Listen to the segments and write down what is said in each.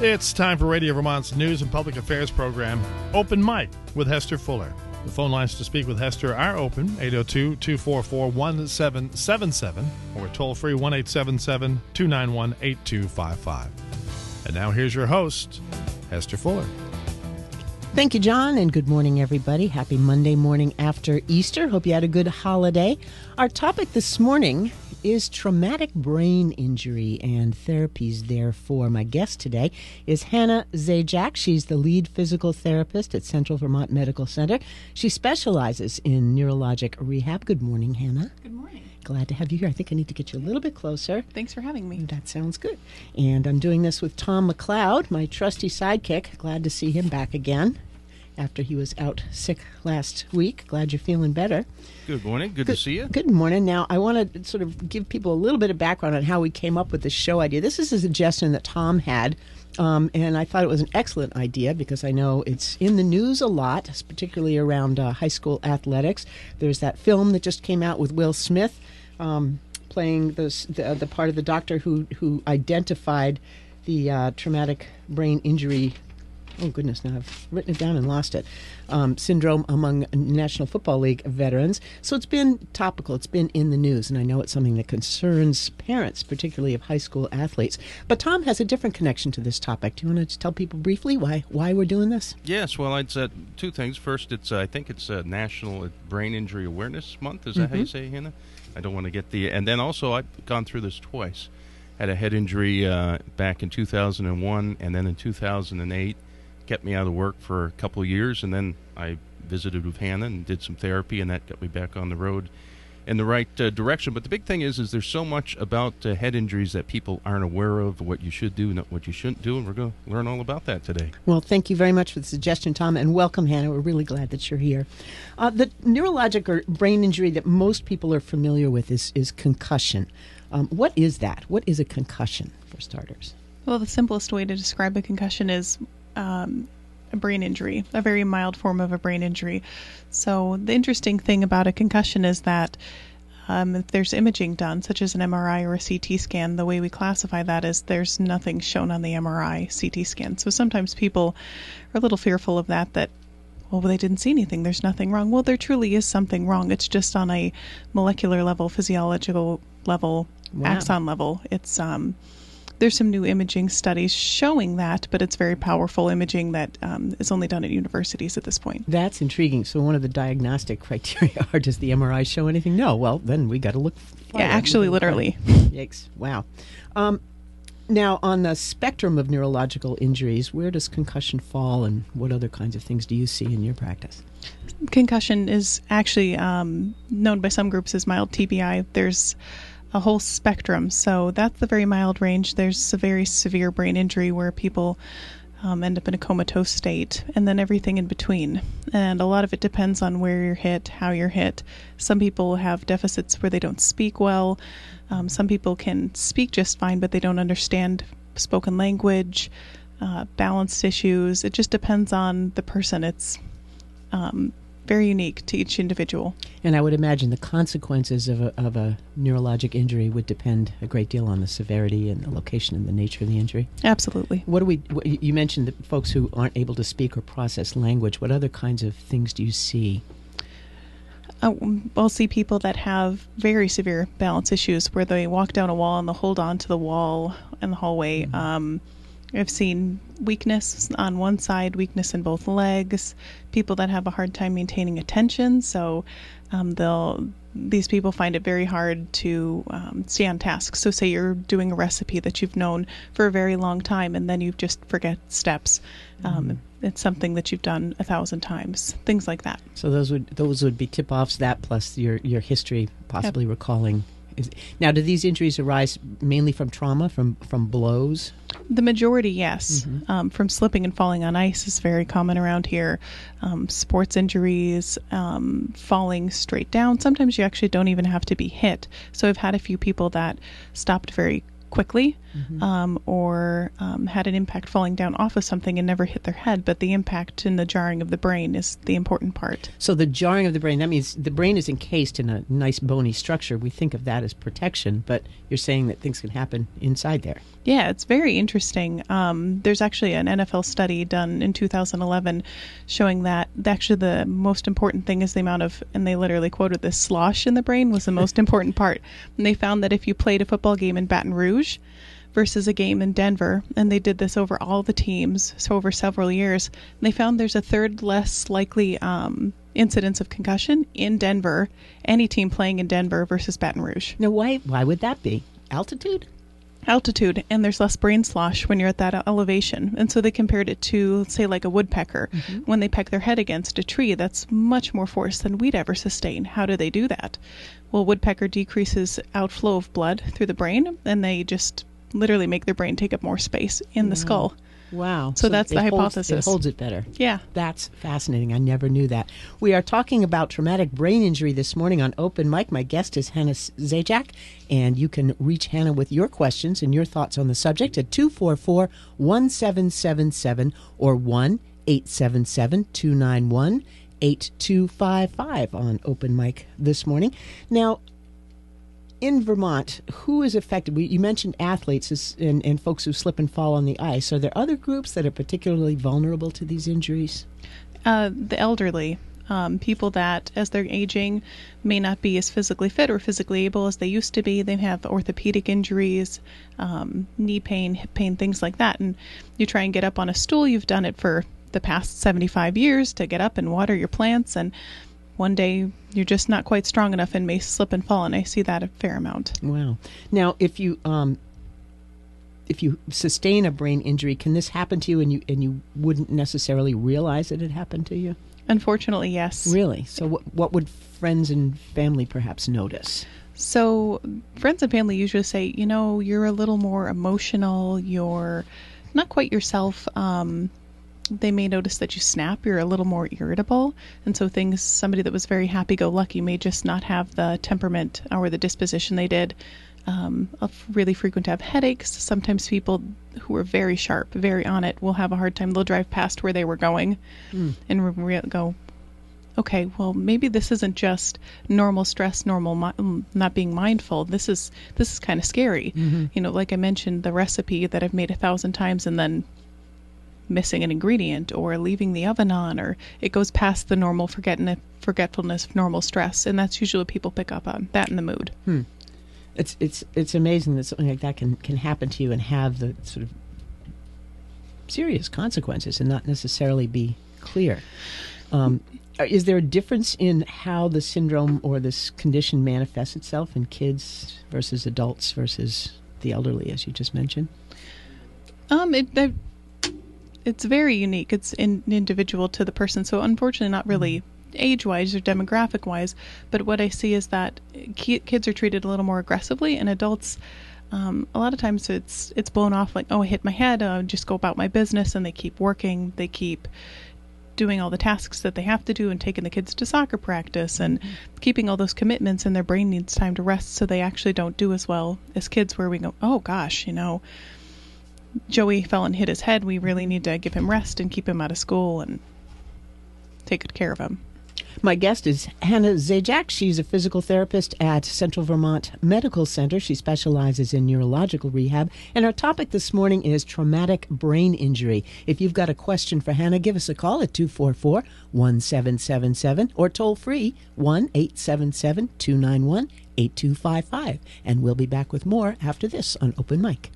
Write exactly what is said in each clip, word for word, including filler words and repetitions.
It's time for Radio Vermont's news and public affairs program, Open Mic with Hester Fuller. The phone lines to speak with Hester are open, eight oh two, two four four, one seven seven seven, or toll-free one eight seven seven, two nine one, eight two five five. And now here's your host, Hester Fuller. Thank you, John, and good morning, everybody. Happy Monday morning after Easter. Hope you had a good holiday. Our topic this morning is traumatic brain injury and therapies therefore. My guest today is Hannah Zajac. She's the lead physical therapist at Central Vermont Medical Center. She specializes in neurologic rehab. Good morning, Hannah. Good morning. Glad to have you here. I think I need to get you a little bit closer. Thanks for having me. That sounds good. And I'm doing this with Tom McLeod, my trusty sidekick. Glad to see him back again after he was out sick last week. Glad you're feeling better. Good morning. Good, good to see you. Good morning. Now, I want to sort of give people a little bit of background on how we came up with this show idea. This is a suggestion that Tom had, um, and I thought it was an excellent idea because I know it's in the news a lot, particularly around uh, high school athletics. There's that film that just came out with Will Smith um, playing those, the, the part of the doctor who, who identified the uh, traumatic brain injury oh goodness, now I've written it down and lost it, um, syndrome among National Football League veterans. So it's been topical, it's been in the news, and I know it's something that concerns parents, particularly of high school athletes. But Tom has a different connection to this topic. Do you want to tell people briefly why why we're doing this? Yes, well, I'd said two things. First, it's uh, I think it's uh, National Brain Injury Awareness Month. Is that mm-hmm. how you say, Hannah? I don't want to get the... And then also, I've gone through this twice. Had a head injury uh, back in two thousand one, and then in two thousand eight. Kept me out of work for a couple of years, and then I visited with Hannah and did some therapy, and that got me back on the road in the right uh, direction. But the big thing is, is there's so much about uh, head injuries that people aren't aware of, what you should do, not what you shouldn't do, and we're going to learn all about that today. Well, thank you very much for the suggestion, Tom, and welcome, Hannah. We're really glad that you're here. Uh, the neurologic or brain injury that most people are familiar with is, is concussion. Um, what is that? What is a concussion, for starters? Well, the simplest way to describe a concussion is Um, a brain injury, a very mild form of a brain injury. So the interesting thing about a concussion is that um, if there's imaging done, such as an M R I or a C T scan, the way we classify that is there's nothing shown on the M R I, C T scan. So sometimes people are a little fearful of that, that, well, they didn't see anything, there's nothing wrong. Well, there truly is something wrong. It's just on a molecular level, physiological level, wow. axon level. It's um There's some new imaging studies showing that, but it's very powerful imaging that um, is only done at universities at this point. That's intriguing. So one of the diagnostic criteria are, does the M R I show anything? No. Well, then we got to look. Yeah, actually, literally. Yikes. Wow. Um, now, on the spectrum of neurological injuries, where does concussion fall, and what other kinds of things do you see in your practice? Concussion is actually um, known by some groups as mild T B I. There's a whole spectrum. So that's the very mild range. There's a very severe brain injury where people um, end up in a comatose state, and then everything in between. And a lot of it depends on where you're hit, how you're hit. Some people have deficits where they don't speak well. Um, some people can speak just fine, but they don't understand spoken language, uh, balance issues. It just depends on the person. It's um, very unique to each individual. And I would imagine the consequences of a, of a neurologic injury would depend a great deal on the severity and the location and the nature of the injury. Absolutely. What do we? What, you mentioned the folks who aren't able to speak or process language. What other kinds of things do you see? Uh, I'll see people that have very severe balance issues where they walk down a wall and they'll hold on to the wall in the hallway. Mm-hmm. Um, I've seen weakness on one side, weakness in both legs, people that have a hard time maintaining attention. So um, they'll these people find it very hard to um, stay on task. So say you're doing a recipe that you've known for a very long time, and then you just forget steps. Um, mm-hmm. It's something that you've done a thousand times, things like that. So those would those would be tip-offs, that plus your, your history, possibly yep. recalling. Is, now, do these injuries arise mainly from trauma, from, from blows? The majority, yes. Mm-hmm. Um, from slipping and falling on ice is very common around here. Um, sports injuries, um, falling straight down. Sometimes you actually don't even have to be hit. So I've had a few people that stopped very quickly, mm-hmm. um, or um, had an impact falling down off of something and never hit their head, but the impact in the jarring of the brain is the important part. So the jarring of the brain, that means the brain is encased in a nice bony structure. We think of that as protection, but you're saying that things can happen inside there. Yeah, it's very interesting. Um, there's actually an N F L study done in two thousand eleven showing that actually the most important thing is the amount of, and they literally quoted this, slosh in the brain was the most important part. And they found that if you played a football game in Baton Rouge versus a game in Denver, and they did this over all the teams, so over several years, and they found there's a third less likely um, incidence of concussion in Denver, any team playing in Denver versus Baton Rouge. Now, why, why would that be? Altitude? Altitude, and there's less brain slosh when you're at that elevation. And so they compared it to, say, like a woodpecker. Mm-hmm. When they peck their head against a tree, that's much more force than we'd ever sustain. How do they do that? Well, woodpecker decreases outflow of blood through the brain, and they just literally make their brain take up more space in the wow. skull. Wow. So, so that's the holds, hypothesis. It holds it better. Yeah. That's fascinating. I never knew that. We are talking about traumatic brain injury this morning on Open Mic. My guest is Hannah Zajac, and you can reach Hannah with your questions and your thoughts on the subject at two four four, one seven seven seven or one eight seven seven, two nine one, eight two five five on Open Mic this morning. Now, in Vermont, who is affected? We, you mentioned athletes as, and, and folks who slip and fall on the ice. Are there other groups that are particularly vulnerable to these injuries? Uh, the elderly, um, people that, as they're aging, may not be as physically fit or physically able as they used to be. They have orthopedic injuries, um, knee pain, hip pain, things like that. And you try and get up on a stool. You've done it for the past seventy-five years to get up and water your plants, and one day you're just not quite strong enough and may slip and fall, and I see that a fair amount. Wow. Now, if you um, if you sustain a brain injury, can this happen to you and you and you wouldn't necessarily realize that it happened to you? Unfortunately, yes. Really? So what, what would friends and family perhaps notice? So friends and family usually say, you know, you're a little more emotional, you're not quite yourself. Um, They may notice that you snap, you're a little more irritable, and so things, somebody that was very happy-go-lucky may just not have the temperament or the disposition they did. Um, really frequent to have headaches. Sometimes people who are very sharp, very on it, will have a hard time. They'll drive past where they were going mm. and re- go, okay, well, maybe this isn't just normal stress, normal mi- not being mindful. This is this is kind of scary. Mm-hmm. You know, like I mentioned, the recipe that I've made a thousand times and then missing an ingredient or leaving the oven on, or it goes past the normal forgetting forgetfulness of normal stress, and that's usually what people pick up on, that in the mood. Hmm. It's it's it's amazing that something like that can, can happen to you and have the sort of serious consequences and not necessarily be clear. Um, is there a difference in how the syndrome or this condition manifests itself in kids versus adults versus the elderly, as you just mentioned? Um, it, it It's very unique. It's in, individual to the person. So unfortunately, not really age-wise or demographic-wise. But what I see is that ki- kids are treated a little more aggressively, and adults, um, a lot of times it's it's blown off like, oh, I hit my head, uh, just go about my business, and they keep working. They keep doing all the tasks that they have to do and taking the kids to soccer practice and mm-hmm. keeping all those commitments, and their brain needs time to rest, so they actually don't do as well as kids where we go, oh, gosh, you know, Joey fell and hit his head. We really need to give him rest and keep him out of school and take good care of him. My guest is Hannah Zajac. She's a physical therapist at Central Vermont Medical Center. She specializes in neurological rehab. And our topic this morning is traumatic brain injury. If you've got a question for Hannah, give us a call at two four four, one seven seven seven or toll free one eight seven seven, two nine one, eight two five five. And we'll be back with more after this on Open Mic.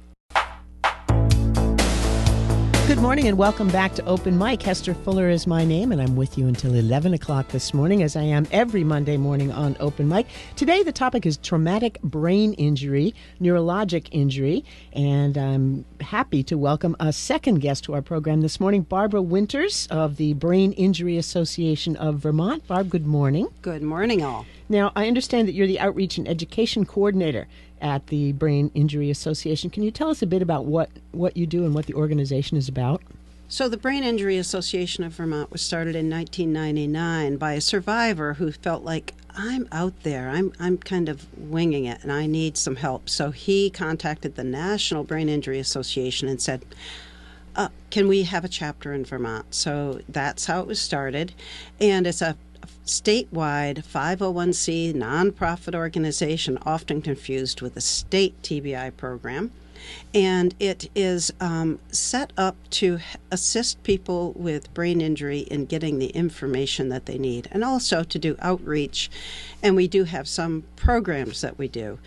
Good morning and welcome back to Open Mic. Hester Fuller is my name, and I'm with you until eleven o'clock this morning, as I am every Monday morning on Open Mic. Today the topic is traumatic brain injury, neurologic injury, and I'm happy to welcome a second guest to our program this morning, Barbara Winters of the Brain Injury Association of Vermont. Barb, good morning. Good morning, all. Now, I understand that you're the Outreach and Education Coordinator at the Brain Injury Association. Can you tell us a bit about what, what you do and what the organization is about? So the Brain Injury Association of Vermont was started in nineteen ninety-nine by a survivor who felt like, I'm out there, I'm I'm kind of winging it, and I need some help. So he contacted the National Brain Injury Association and said, uh, can we have a chapter in Vermont? So that's how it was started. And it's a statewide five oh one c nonprofit organization, often confused with a state T B I program. And it is um, set up to assist people with brain injury in getting the information that they need, and also to do outreach. And we do have some programs that we do.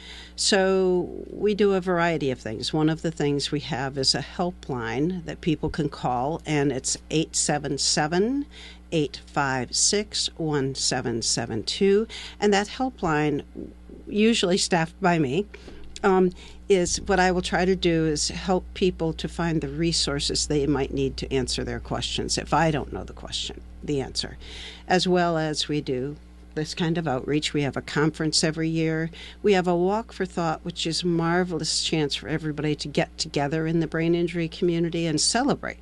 So we do a variety of things. One of the things we have is a helpline that people can call, and it's eight seven seven, eight five six, one seven seven two. And that helpline, usually staffed by me, Um, is what I will try to do is help people to find the resources they might need to answer their questions if I don't know the question, the answer, as well as we do this kind of outreach. We have a conference every year. We have a Walk for Thought, which is a marvelous chance for everybody to get together in the brain injury community and celebrate.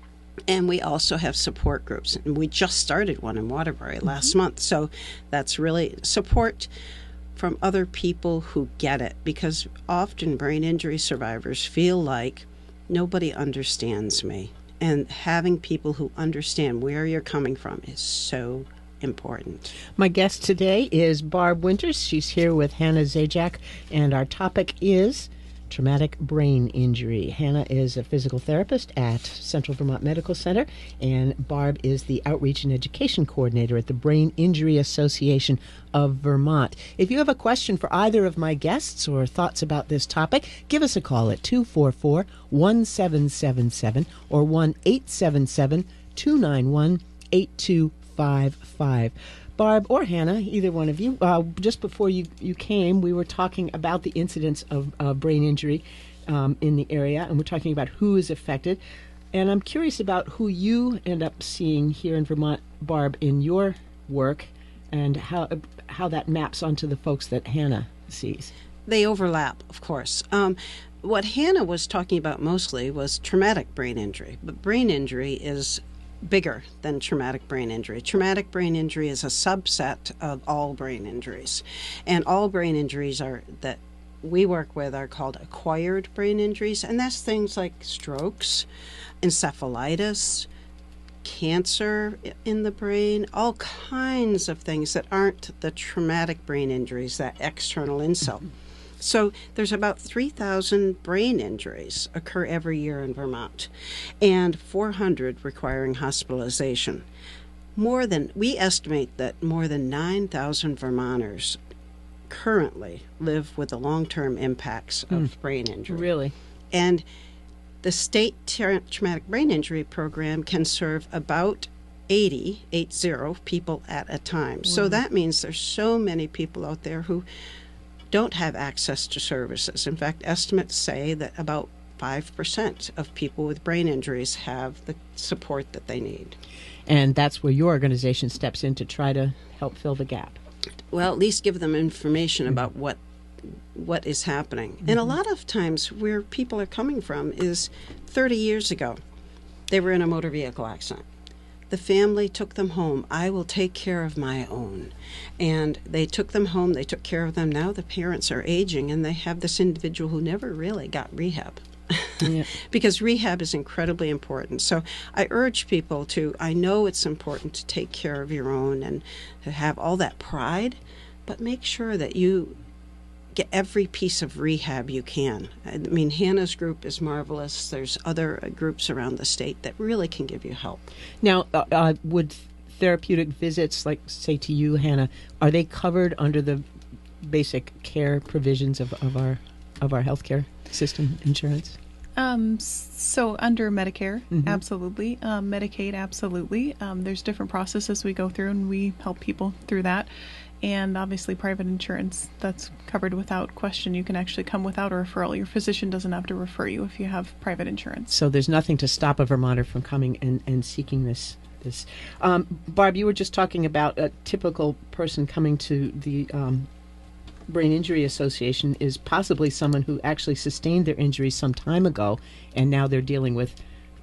And we also have support groups, and we just started one in Waterbury mm-hmm. last month. So that's really support from other people who get it, because often brain injury survivors feel like nobody understands me. And having people who understand where you're coming from is so important. My guest today is Barb Winters. She's here with Hannah Zajac, and our topic is traumatic brain injury. Hannah is a physical therapist at Central Vermont Medical Center, and Barb is the Outreach and Education Coordinator at the Brain Injury Association of Vermont. If you have a question for either of my guests or thoughts about this topic, give us a call at two four four, one seven seven seven or one eight seven seven, two nine one, eight two five five. Barb or Hannah, either one of you, uh, just before you, you came, we were talking about the incidence of uh, brain injury um, in the area, and we're talking about who is affected. And I'm curious about who you end up seeing here in Vermont, Barb, in your work, and how how that maps onto the folks that Hannah sees. They overlap, of course. Um, what Hannah was talking about mostly was traumatic brain injury, but brain injury is bigger than traumatic brain injury. Traumatic brain injury is a subset of all brain injuries. And all brain injuries are that we work with are called acquired brain injuries, and that's things like strokes, encephalitis, cancer in the brain, all kinds of things that aren't the traumatic brain injuries, that external insult. So there's about three thousand brain injuries occur every year in Vermont, and four hundred requiring hospitalization. More than, we estimate that more than nine thousand Vermonters currently live with the long-term impacts of mm. brain injury. Really? And the state tra- traumatic brain injury program can serve about eighty, eight zero people at a time. Wow. So that means there's so many people out there who don't have access to services. In fact, estimates say that about five percent of people with brain injuries have the support that they need. And that's where your organization steps in to try to help fill the gap. Well, at least give them information mm-hmm. about what what is happening. Mm-hmm. And a lot of times where people are coming from is thirty years ago, they were in a motor vehicle accident. The family took them home. I will take care of my own. And they took them home. They took care of them. Now the parents are aging, and they have this individual who never really got rehab. Yeah. Because rehab is incredibly important. So I urge people to, I know it's important to take care of your own and to have all that pride, but make sure that you get every piece of rehab you can. I mean, Hannah's group is marvelous. There's other groups around the state that really can give you help. Now, uh, uh, would therapeutic visits, like, say, to you, Hannah, are they covered under the basic care provisions of, of our of our healthcare system insurance? Um, so under Medicare, mm-hmm. absolutely. Um, Medicaid, absolutely. Um, there's different processes we go through, and we help people through that. And obviously private insurance, that's covered without question. You can actually come without a referral. Your physician doesn't have to refer you if you have private insurance. So there's nothing to stop a Vermonter from coming and, and seeking this. this. Um, Barb, you were just talking about a typical person coming to the um, Brain Injury Association is possibly someone who actually sustained their injury some time ago, and now they're dealing with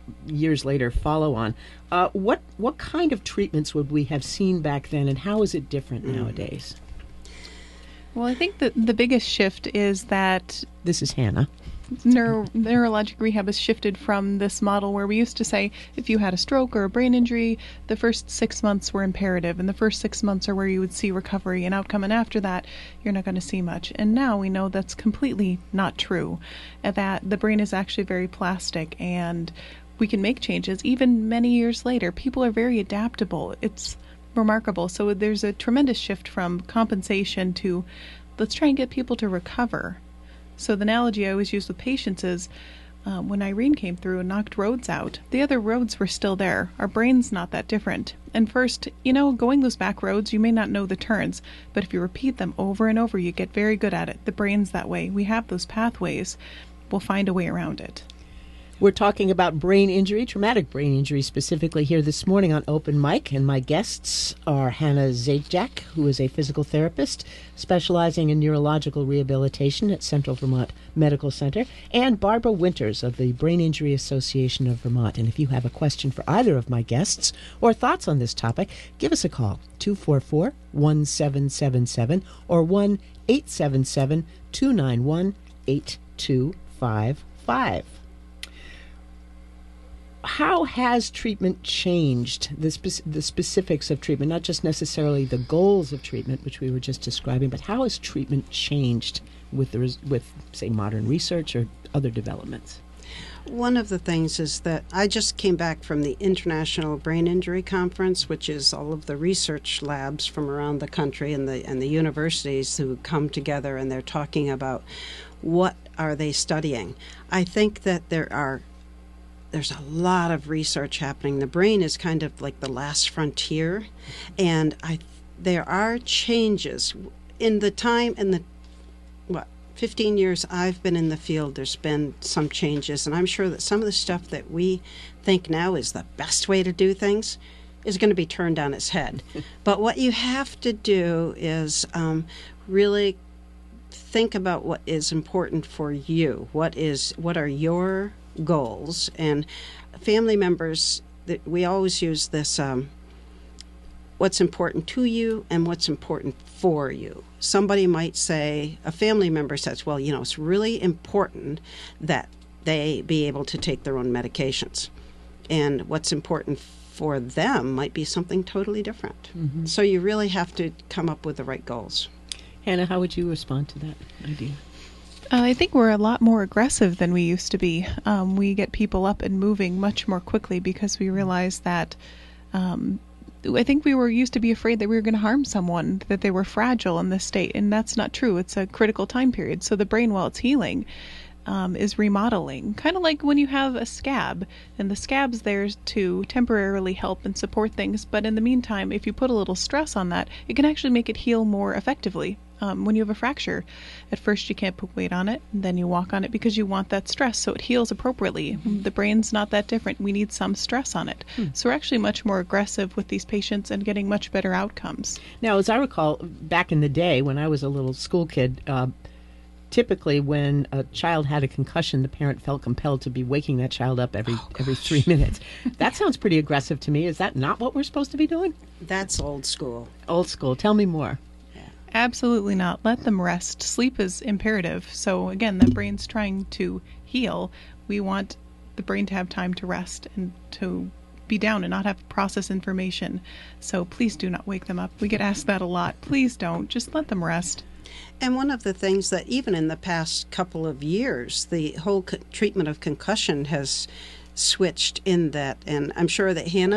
years later follow on. Uh, what what kind of treatments would we have seen back then, and how is it different mm. nowadays? Well, I think that the biggest shift is that this is Hannah. Neuro- neurologic rehab has shifted from this model where we used to say if you had a stroke or a brain injury, the first six months were imperative, and the first six months are where you would see recovery and outcome, and after that, you're not going to see much. And now we know that's completely not true, and that the brain is actually very plastic, and we can make changes even many years later. People are very adaptable. It's remarkable. So there's a tremendous shift from compensation to let's try and get people to recover. So the analogy I always use with patients is um, when Irene came through and knocked roads out, the other roads were still there. Our brain's not that different. And first, you know, going those back roads, you may not know the turns, but if you repeat them over and over, you get very good at it. The brain's that way. We have those pathways. We'll find a way around it. We're talking about brain injury, traumatic brain injury specifically here this morning on Open Mic, and my guests are Hannah Zajac, who is a physical therapist specializing in neurological rehabilitation at Central Vermont Medical Center, and Barbara Winters of the Brain Injury Association of Vermont. And if you have a question for either of my guests or thoughts on this topic, give us a call, two four four, one seven seven seven or one eight seven seven, two nine one, eight two five five. How has treatment changed, the, spe- the specifics of treatment, not just necessarily the goals of treatment, which we were just describing, but how has treatment changed with, the res- with say, modern research or other developments? One of the things is that I just came back from the International Brain Injury Conference, which is all of the research labs from around the country and the and the universities who come together, and they're talking about what are they studying. I think that there are There's a lot of research happening. The brain is kind of like the last frontier, and I there are changes in the time in the what fifteen years I've been in the field. There's been some changes, and I'm sure that some of the stuff that we think now is the best way to do things is going to be turned on its head. But what you have to do is um, really think about what is important for you. What is what are your goals? And family members, that we always use this um, what's important to you and what's important for you. Somebody might say, a family member says, well, you know, it's really important that they be able to take their own medications, and what's important for them might be something totally different. Mm-hmm. So you really have to come up with the right goals. Hannah, how would you respond to that idea? Uh, I think we're a lot more aggressive than we used to be. Um, we get people up and moving much more quickly because we realize that um, I think we were used to be afraid that we were going to harm someone, that they were fragile in this state, and that's not true. It's a critical time period. So the brain, while it's healing, um, is remodeling. Kind of like when you have a scab, and the scab's there to temporarily help and support things, but in the meantime, if you put a little stress on that, it can actually make it heal more effectively. Um, when you have a fracture, at first you can't put weight on it, and then you walk on it because you want that stress, so it heals appropriately. Mm-hmm. The brain's not that different. We need some stress on it. Mm. So we're actually much more aggressive with these patients and getting much better outcomes. Now, as I recall, back in the day when I was a little school kid, uh, typically when a child had a concussion, the parent felt compelled to be waking that child up every oh, every three minutes. That sounds pretty aggressive to me. Is that not what we're supposed to be doing? That's old school. Old school. Tell me more. Absolutely not. Let them rest. Sleep is imperative. So again, the brain's trying to heal. We want the brain to have time to rest and to be down and not have to process information. So please do not wake them up. We get asked that a lot. Please don't. Just let them rest. And one of the things that even in the past couple of years, the whole co- treatment of concussion has switched in that. And I'm sure that Hannah,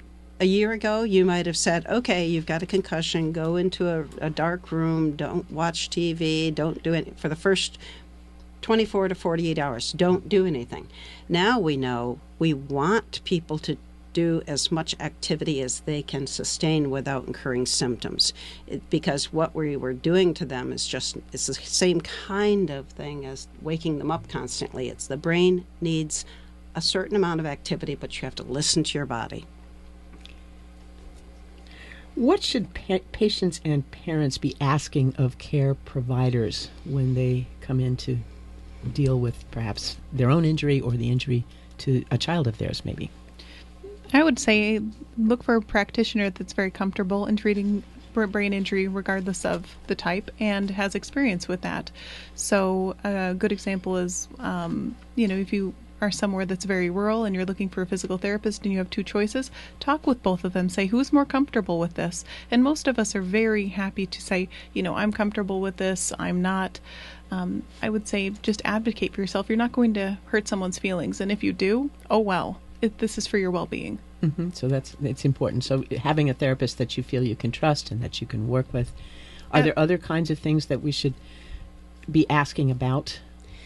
a year ago, you might have said, okay, you've got a concussion, go into a, a dark room, don't watch T V, don't do it for the first twenty-four to forty-eight hours. Don't do anything. Now we know we want people to do as much activity as they can sustain without incurring symptoms, it, because what we were doing to them is just, it's the same kind of thing as waking them up constantly. It's the brain needs a certain amount of activity, but you have to listen to your body. What should pa- patients and parents be asking of care providers when they come in to deal with perhaps their own injury or the injury to a child of theirs, maybe? I would say look for a practitioner that's very comfortable in treating br- brain injury regardless of the type and has experience with that. So a good example is, um, you know, if you are somewhere that's very rural and you're looking for a physical therapist and you have two choices, talk with both of them. Say, who's more comfortable with this? And most of us are very happy to say, you know, I'm comfortable with this, I'm not. Um, I would say just advocate for yourself. You're not going to hurt someone's feelings. And if you do, oh well, it, this is for your well-being. Mm-hmm. So that's it's important. So having a therapist that you feel you can trust and that you can work with. Are Uh, there other kinds of things that we should be asking about?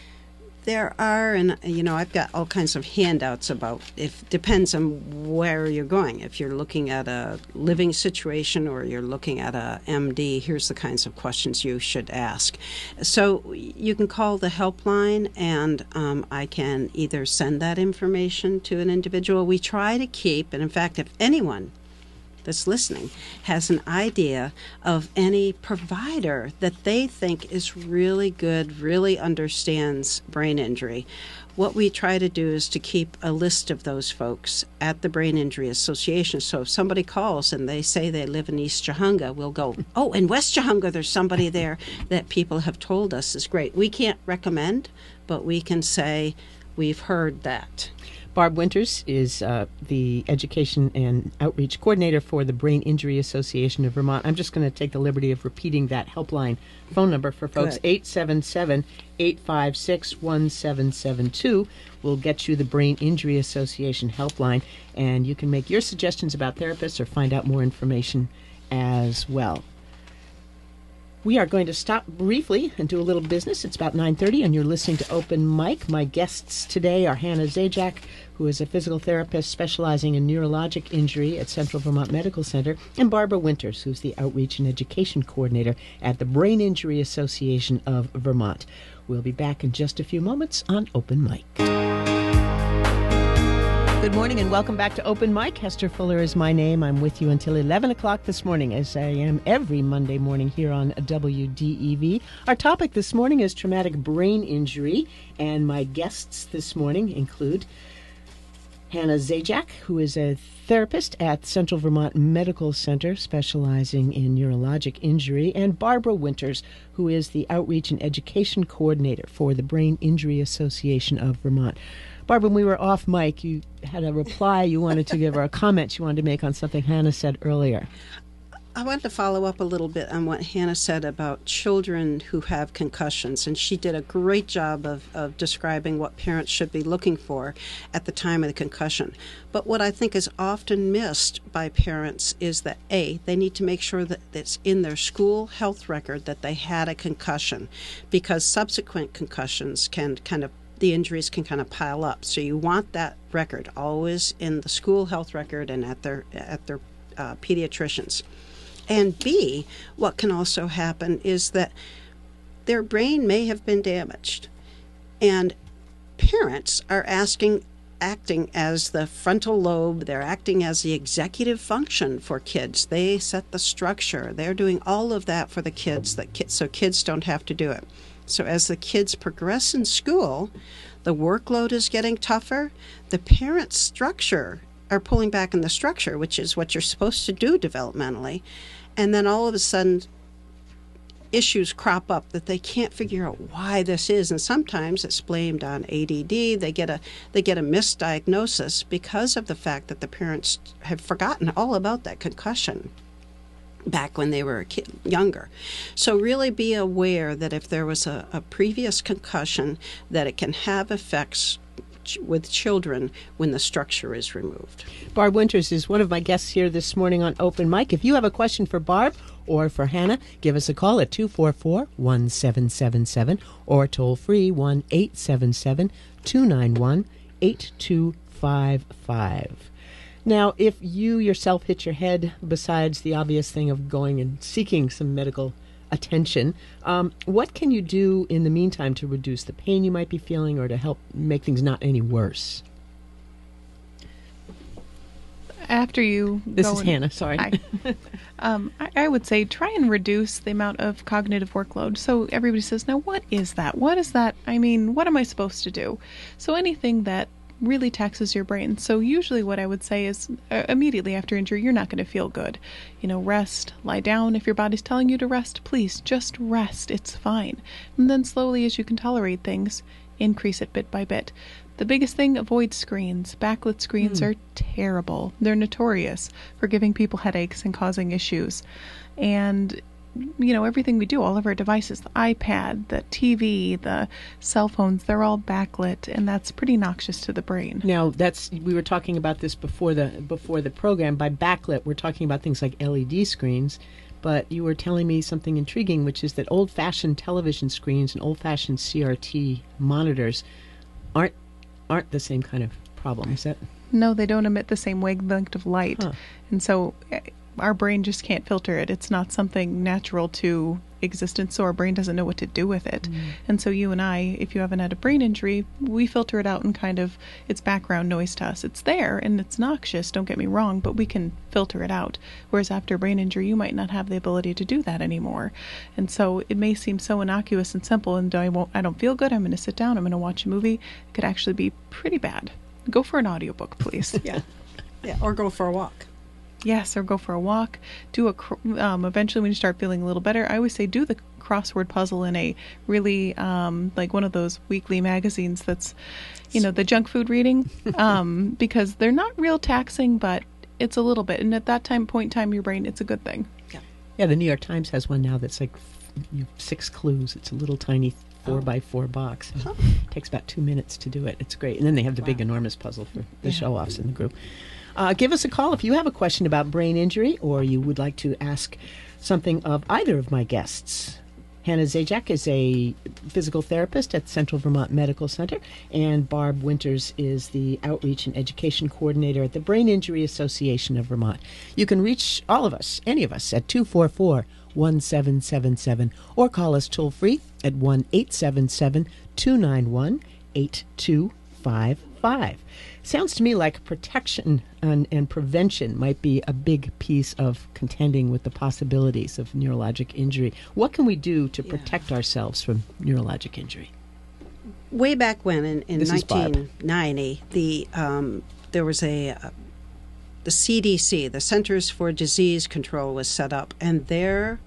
There are, and you know, I've got all kinds of handouts about. If depends on where you're going. If you're looking at a living situation or you're looking at a M D, here's the kinds of questions you should ask. So you can call the helpline, and um, I can either send that information to an individual. We try to keep, and in fact, if anyone that's listening has an idea of any provider that they think is really good, really understands brain injury, what we try to do is to keep a list of those folks at the Brain Injury Association. So if somebody calls and they say they live in East Jahunga, we'll go, oh, in West Jahunga there's somebody there that people have told us is great. We can't recommend, but we can say we've heard that. Barb Winters is uh, the Education and Outreach Coordinator for the Brain Injury Association of Vermont. I'm just going to take the liberty of repeating that helpline phone number for folks. Good. eight seven seven, eight five six, one seven seven two will get you the Brain Injury Association helpline, and you can make your suggestions about therapists or find out more information as well. We are going to stop briefly and do a little business. It's about nine thirty, and you're listening to Open Mic. My guests today are Hannah Zajac, who is a physical therapist specializing in neurologic injury at Central Vermont Medical Center, and Barbara Winters, who's the Outreach and Education Coordinator at the Brain Injury Association of Vermont. We'll be back in just a few moments on Open Mic. Good morning and welcome back to Open Mic. Hester Fuller is my name. I'm with you until eleven o'clock this morning, as I am every Monday morning here on W D E V. Our topic this morning is traumatic brain injury, and my guests this morning include Hannah Zajac, who is a therapist at Central Vermont Medical Center specializing in neurologic injury, and Barbara Winters, who is the Outreach and Education Coordinator for the Brain Injury Association of Vermont. Barbara, when we were off mic, you had a reply you wanted to give, or a comment you wanted to make on something Hannah said earlier. I wanted to follow up a little bit on what Hannah said about children who have concussions, and she did a great job of, of describing what parents should be looking for at the time of the concussion. But what I think is often missed by parents is that, A, they need to make sure that it's in their school health record that they had a concussion, because subsequent concussions can kind of the injuries can kind of pile up. So you want that record always in the school health record and at their at their uh, pediatricians. And B, what can also happen is that their brain may have been damaged, and parents are asking, acting as the frontal lobe. They're acting as the executive function for kids. They set the structure. They're doing all of that for the kids, that kids, so kids don't have to do it. So as the kids progress in school, the workload is getting tougher. The parent structure are pulling back in the structure, which is what you're supposed to do developmentally. And then all of a sudden, issues crop up that they can't figure out why this is. And sometimes it's blamed on A D D. They get a they get a misdiagnosis because of the fact that the parents have forgotten all about that concussion back when they were a kid, younger. So really be aware that if there was a, a previous concussion, that it can have effects ch- with children when the structure is removed. Barb Winters is one of my guests here this morning on Open Mic. If you have a question for Barb or for Hannah, give us a call at two four four, one seven seven seven or toll free one eight seven seven, two nine one, eight two five five. Now, if you yourself hit your head, besides the obvious thing of going and seeking some medical attention, um, what can you do in the meantime to reduce the pain you might be feeling or to help make things not any worse? After you This go is and- Hannah, sorry. Hi. um, I, I would say try and reduce the amount of cognitive workload. So everybody says, now what is that? What is that? I mean, what am I supposed to do? So anything that really taxes your brain. So usually what I would say is uh, immediately after injury, you're not going to feel good. You know, rest, lie down. If your body's telling you to rest, please just rest. It's fine. And then slowly as you can tolerate things, increase it bit by bit. The biggest thing, avoid screens. Backlit screens Mm. are terrible. They're notorious for giving people headaches and causing issues. And, you know, everything we do, all of our devices, the iPad, the T V, the cell phones, they're all backlit, and that's pretty noxious to the brain. Now, that's we were talking about this before the before the program. By backlit, we're talking about things like L E D screens. But you were telling me something intriguing, which is that old-fashioned television screens and old-fashioned C R T monitors aren't aren't the same kind of problem. Is that? No, they don't emit the same wavelength of light. Huh. And so eh, our brain just can't filter it. It's not something natural to existence, so our brain doesn't know what to do with it. Mm. And so you and I, if you haven't had a brain injury, we filter it out and kind of, it's background noise to us. It's there and it's noxious, don't get me wrong, but we can filter it out. Whereas after a brain injury, you might not have the ability to do that anymore. And so it may seem so innocuous and simple, and I won't, I don't feel good, I'm going to sit down, I'm going to watch a movie. It could actually be pretty bad. Go for an audiobook, please. Yeah. Yeah, or go for a walk. Yes, or go for a walk. Do a cr- um, eventually when you start feeling a little better. I always say do the crossword puzzle in a really um, like one of those weekly magazines that's, you know, the junk food reading, um, because they're not real taxing, but it's a little bit. And at that time point in time, your brain, it's a good thing. Yeah, the New York Times has one now that's like f- you know, six clues. It's a little tiny four Oh. by four box. Huh. It takes about two minutes to do it. It's great. And then they have the big Wow. enormous puzzle for the Yeah. show-offs in the group. Uh, give us a call if you have a question about brain injury or you would like to ask something of either of my guests. Hannah Zajac is a physical therapist at Central Vermont Medical Center, and Barb Winters is the Outreach and Education Coordinator at the Brain Injury Association of Vermont. You can reach all of us, any of us, at two four four, one seven seven seven or call us toll-free at one eight seven seven, two nine one, eight two five five. Sounds to me like protection and, and prevention might be a big piece of contending with the possibilities of neurologic injury. What can we do to Yeah. protect ourselves from neurologic injury? Way back when, in, in This is Barb. nineteen ninety, the um, there was a uh, the C D C, the Centers for Disease Control, was set up, and their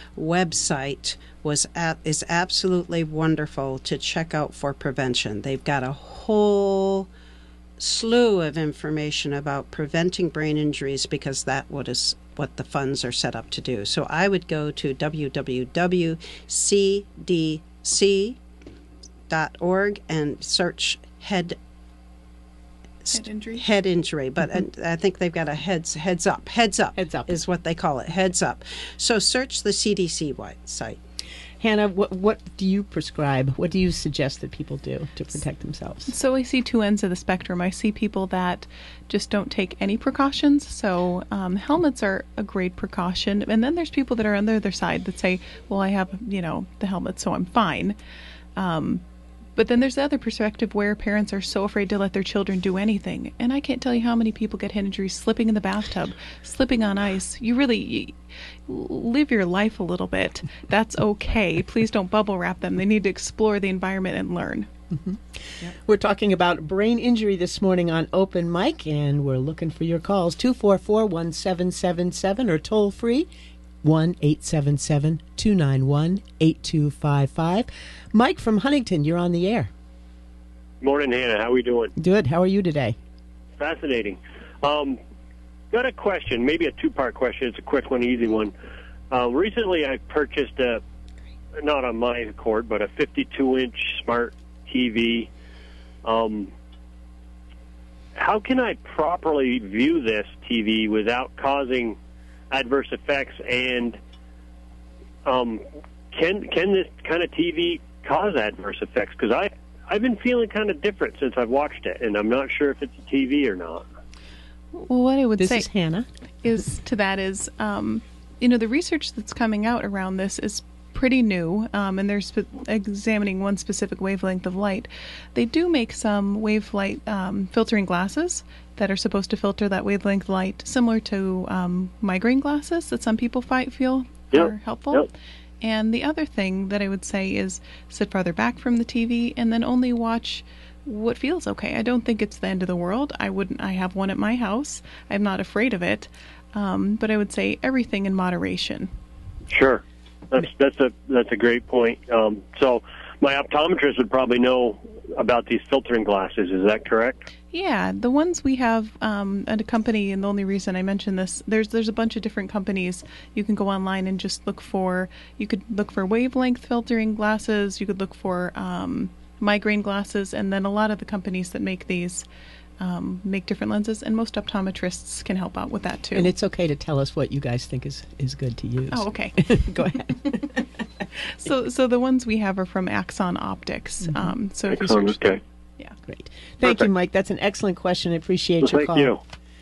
website was at, is absolutely wonderful to check out for prevention. They've got a whole slew of information about preventing brain injuries because that what is what the funds are set up to do. So I would go to w w w dot c d c dot org and search head Head injury. head injury, but Mm-hmm. I, I think they've got a heads heads up heads up Heads up. is what they call it, heads up. So search the C D C wi- site. Hannah, what, what do you prescribe? What do you suggest that people do to protect themselves? So I see two ends of the spectrum. I see people that just don't take any precautions. So um, helmets are a great precaution. And then there's people that are on the other side that say, well, I have, you know, the helmet, so I'm fine. Um, but then there's the other perspective where parents are so afraid to let their children do anything. And I can't tell you how many people get head injuries slipping in the bathtub, slipping on ice. You really you, live your life a little bit. That's okay. Please don't bubble wrap them. They need to explore the environment and learn. We're talking about brain injury this morning on Open Mic, and we're looking for your calls, two four four, one seven seven seven or toll free, one eight seven seven, two nine one, eight two five five. Mike from Huntington, you're on the air. Morning, Hannah. How we doing? Good. How are you today? Fascinating. Um, got a question, maybe a two-part question. It's a quick one, easy one. Uh, recently, I purchased a, not on my accord, but a fifty-two inch smart T V. Um, how can I properly view this T V without causing adverse effects? And um, can can this kind of T V cause adverse effects? Because I I've been feeling kind of different since I've watched it, and I'm not sure if it's a T V or not. Well, what I would This say is Hannah. is to that is, um, you know, the research that's coming out around this is pretty new, um, and they're spe- examining one specific wavelength of light. They do make some wave light um, filtering glasses that are supposed to filter that wavelength light, similar to um, migraine glasses that some people fight, feel Yep. are helpful. Yep. And the other thing that I would say is sit farther back from the T V and then only watch what feels okay. I don't think it's the end of the world. I wouldn't. I have one at my house. I'm not afraid of it, um, but I would say everything in moderation. Sure, that's that's a that's a great point. Um, so my optometrist would probably know about these filtering glasses. Is that correct? Yeah, the ones we have um, at a company, and the only reason I mention this, there's there's a bunch of different companies. You can go online and just look for. You could look for wavelength filtering glasses. You could look for um, migraine glasses, and then a lot of the companies that make these um, make different lenses, and most optometrists can help out with that too. And it's okay to tell us what you guys think is, is good to use. Oh, okay. Go ahead. so so the ones we have are from Axon Optics. Mm-hmm. Um, so if you Excellent. search, Okay. yeah, Great. Thank Perfect. you, Mike. That's an excellent question. I appreciate Well, your thank call. you.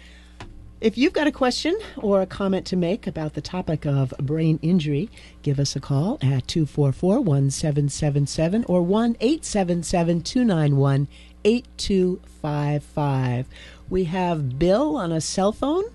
If you've got a question or a comment to make about the topic of brain injury, give us a call at two four four, one seven seven seven or one eight seven seven, two nine one, eight two five five. We have Bill on a cell phone.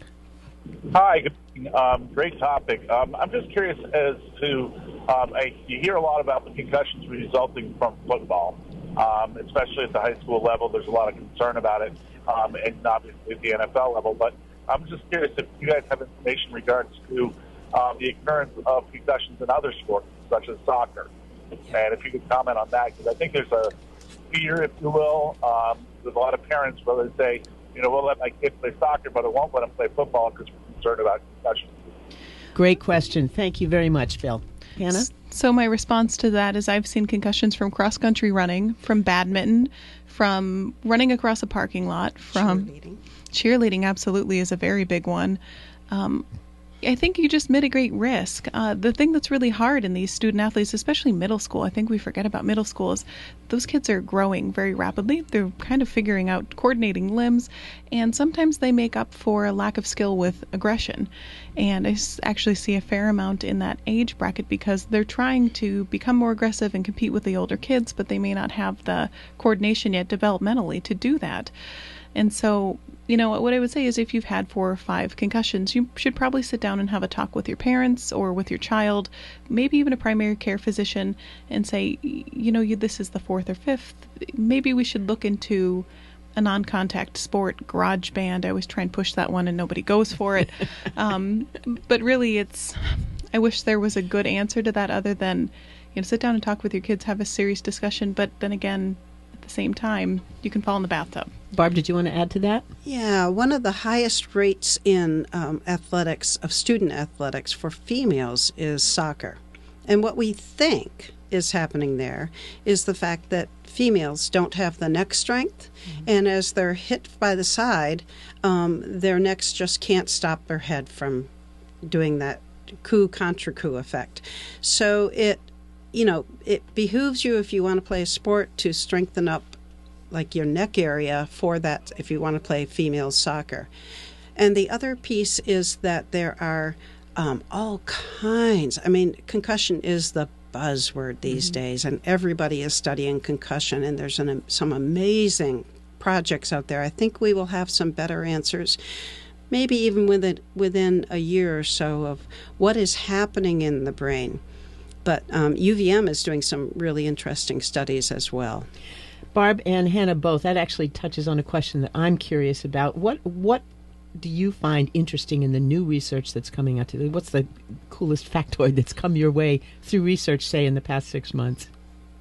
Hi, good evening. Um, great topic. Um, I'm just curious as to, um, I, you hear a lot about the concussions resulting from football, um, especially at the high school level. There's a lot of concern about it, um, and obviously at the N F L level. But I'm just curious if you guys have information in regards to um, the occurrence of concussions in other sports, such as soccer. And if you could comment on that, because I think there's a fear, if you will, um, with a lot of parents where they say, you know, we'll let my kid play soccer, but I won't let him play football because we're concerned about concussions. Great question. Thank you very much, Bill. Hannah? So my response to that is I've seen concussions from cross-country running, from badminton, from running across a parking lot, from Cheerleading. cheerleading absolutely is a very big one. Um, I think you just mitigate risk. Uh, the thing that's really hard in these student athletes, especially middle school, I think we forget about middle school, is those kids are growing very rapidly. They're kind of figuring out coordinating limbs, and sometimes they make up for a lack of skill with aggression. And I s- actually see a fair amount in that age bracket because they're trying to become more aggressive and compete with the older kids, but they may not have the coordination yet developmentally to do that. And so, you know, what I would say is if you've had four or five concussions, you should probably sit down and have a talk with your parents or with your child, maybe even a primary care physician, and say, you know, you, this is the fourth or fifth. Maybe we should look into a non-contact sport, garage band. I always try and push that one and nobody goes for it. um, but really, it's, I wish there was a good answer to that other than, you know, sit down and talk with your kids, have a serious discussion, but then again, at the same time, you can fall in the bathtub. Barb, did you want to add to that? Yeah, one of the highest rates in um, athletics, of student athletics for females, is soccer. And what we think is happening there is the fact that females don't have the neck strength, mm-hmm. and as they're hit by the side, um, their necks just can't stop their head from doing that coup contra coup effect. So it, you know, it behooves you, if you want to play a sport, to strengthen up like your neck area for that if you want to play female soccer. And the other piece is that there are um, all kinds. I mean, concussion is the buzzword these mm-hmm. days, and everybody is studying concussion, and there's an, some amazing projects out there. I think we will have some better answers, maybe even within, within a year or so, of what is happening in the brain. But um, U V M is doing some really interesting studies as well. Barb and Hannah both, that actually touches on a question that I'm curious about. What what do you find interesting in the new research that's coming out today? What's the coolest factoid that's come your way through research, say, in the past six months?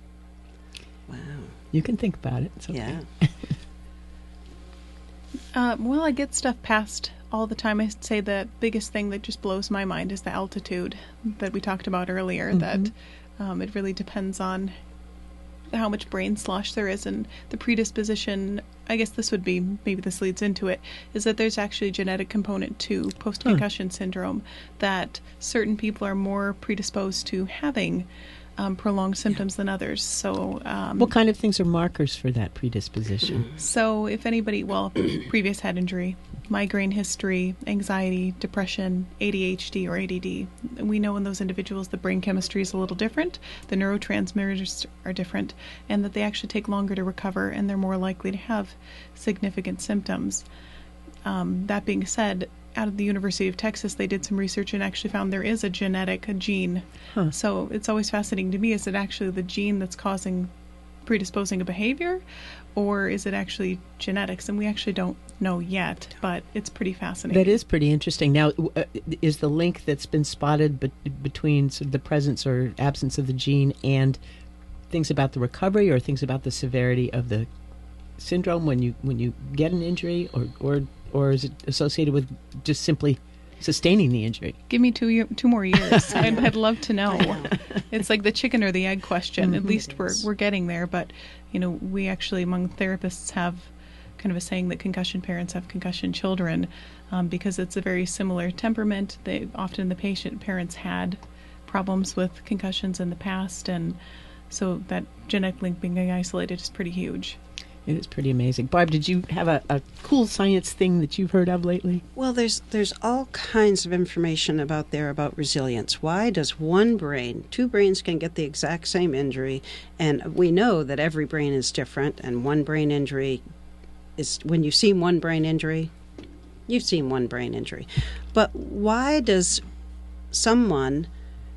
Wow. You can think about it. It's okay. Yeah. Uh, well, I get stuff passed all the time. I say the biggest thing that just blows my mind is the altitude that we talked about earlier, mm-hmm. that um, it really depends on how much brain slosh there is, and the predisposition. I guess this would be, maybe this leads into it, is that there's actually a genetic component to post-concussion huh. syndrome, that certain people are more predisposed to having um, prolonged symptoms yeah. than others. So, um, what kind of things are markers for that predisposition? So if anybody, well, previous head injury, migraine history, anxiety, depression, A D H D, or A D D. We know in those individuals the brain chemistry is a little different, the neurotransmitters are different, and that they actually take longer to recover and they're more likely to have significant symptoms. Um, that being said, out of the University of Texas, they did some research and actually found there is a genetic a gene. Huh. So it's always fascinating to me, is it actually the gene that's causing predisposing a behavior, or is it actually genetics? And we actually don't know yet, but it's pretty fascinating. That is pretty interesting. Now, uh, is the link that's been spotted be- between sort of the presence or absence of the gene and things about the recovery, or things about the severity of the syndrome when you when you get an injury, or or or is it associated with just simply sustaining the injury? Give me two year, two more years. I'd, I'd love to know. It's like the chicken or the egg question. Mm-hmm. At least we're we're getting there. But you know, we actually among therapists have kind of a saying that concussion parents have concussion children, um, because it's a very similar temperament. They often the patient parents had problems with concussions in the past, and so that genetic link being isolated is pretty huge. It is pretty amazing. Barb, did you have a, a cool science thing that you've heard of lately? Well, there's there's all kinds of information about there about resilience. Why does one brain, two brains can get the exact same injury, and we know that every brain is different, and one brain injury is, when you've seen one brain injury, you've seen one brain injury. But why does someone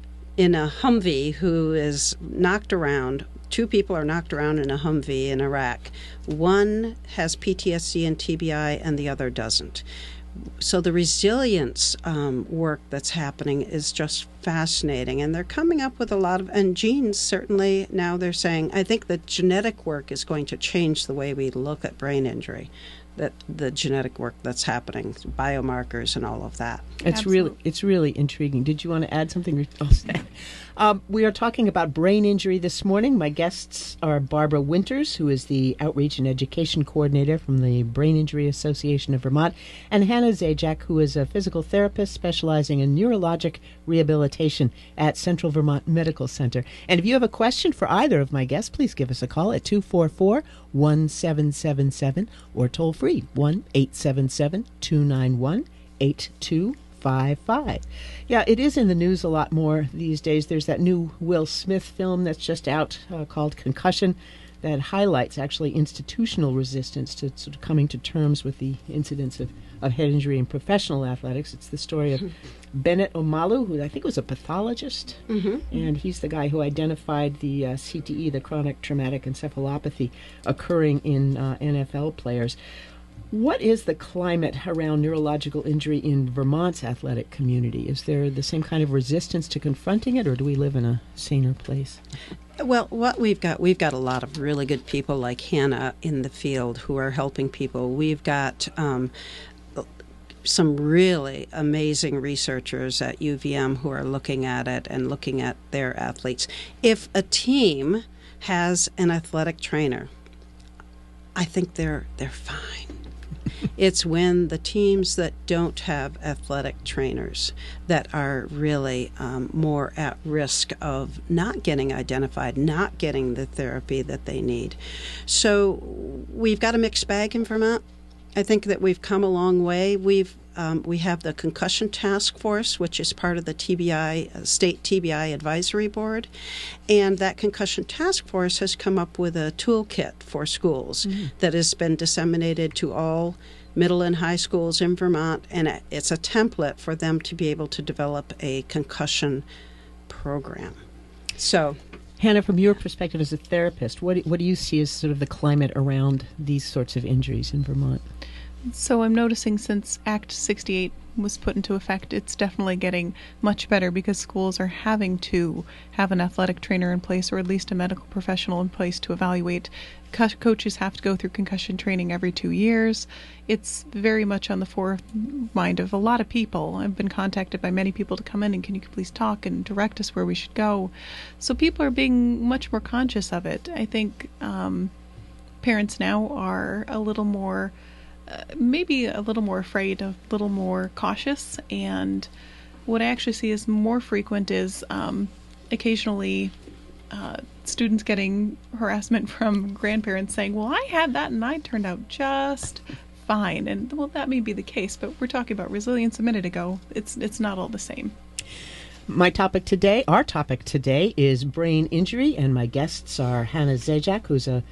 in a Humvee who is knocked around, two people are knocked around in a Humvee in Iraq, one has P T S D and T B I and the other doesn't? So the resilience um, work that's happening is just fascinating, and they're coming up with a lot of, and genes certainly, now they're saying, I think that genetic work is going to change the way we look at brain injury, that the genetic work that's happening, biomarkers and all of that. It's really, it's really intriguing. Did you want to add something? um, we are talking about brain injury this morning. My guests are Barbara Winters, who is the Outreach and Education Coordinator from the Brain Injury Association of Vermont, and Hannah Zajac, who is a physical therapist specializing in neurologic rehabilitation at Central Vermont Medical Center. And if you have a question for either of my guests, please give us a call at two four four, one seven seven seven or toll free one eight seven seven, two nine one, eight two five five. Yeah, it is in the news a lot more these days. There's that new Will Smith film that's just out uh, called Concussion that highlights actually institutional resistance to sort of coming to terms with the incidence of, of head injury in professional athletics. It's the story of Bennett Omalu, who I think was a pathologist, Mm-hmm. and he's the guy who identified the uh, C T E, the chronic traumatic encephalopathy, occurring in uh, N F L players. What is the climate around neurological injury in Vermont's athletic community? Is there the same kind of resistance to confronting it, or do we live in a saner place? Well, what we've got, we've got a lot of really good people like Hannah in the field who are helping people. We've got um, some really amazing researchers at U V M who are looking at it and looking at their athletes. If a team has an athletic trainer, I think they're they're fine. It's when the teams that don't have athletic trainers that are really um, more at risk of not getting identified, not getting the therapy that they need. So we've got a mixed bag in Vermont. I think that we've come a long way. We've um, we have the Concussion Task Force, which is part of the T B I uh, State T B I Advisory Board, and that Concussion Task Force has come up with a toolkit for schools mm-hmm. that has been disseminated to all middle and high schools in Vermont, and it's a template for them to be able to develop a concussion program. So, Hannah, from your perspective as a therapist, what do, what do you see as sort of the climate around these sorts of injuries in Vermont? So I'm noticing since Act sixty-eight was put into effect, it's definitely getting much better because schools are having to have an athletic trainer in place or at least a medical professional in place to evaluate. Co- coaches have to go through concussion training every two years. It's very much on the foremind of a lot of people. I've been contacted by many people to come in and can you please talk and direct us where we should go. So people are being much more conscious of it. I think um, parents now are a little more Uh, maybe a little more afraid, a little more cautious, and what I actually see is more frequent is um, occasionally uh, students getting harassment from grandparents saying, well, I had that and I turned out just fine. And well, that may be the case, but we're talking about resilience a minute ago. It's it's not all the same. My topic today, our topic today, is brain injury, and my guests are Hannah Zajac, who's a,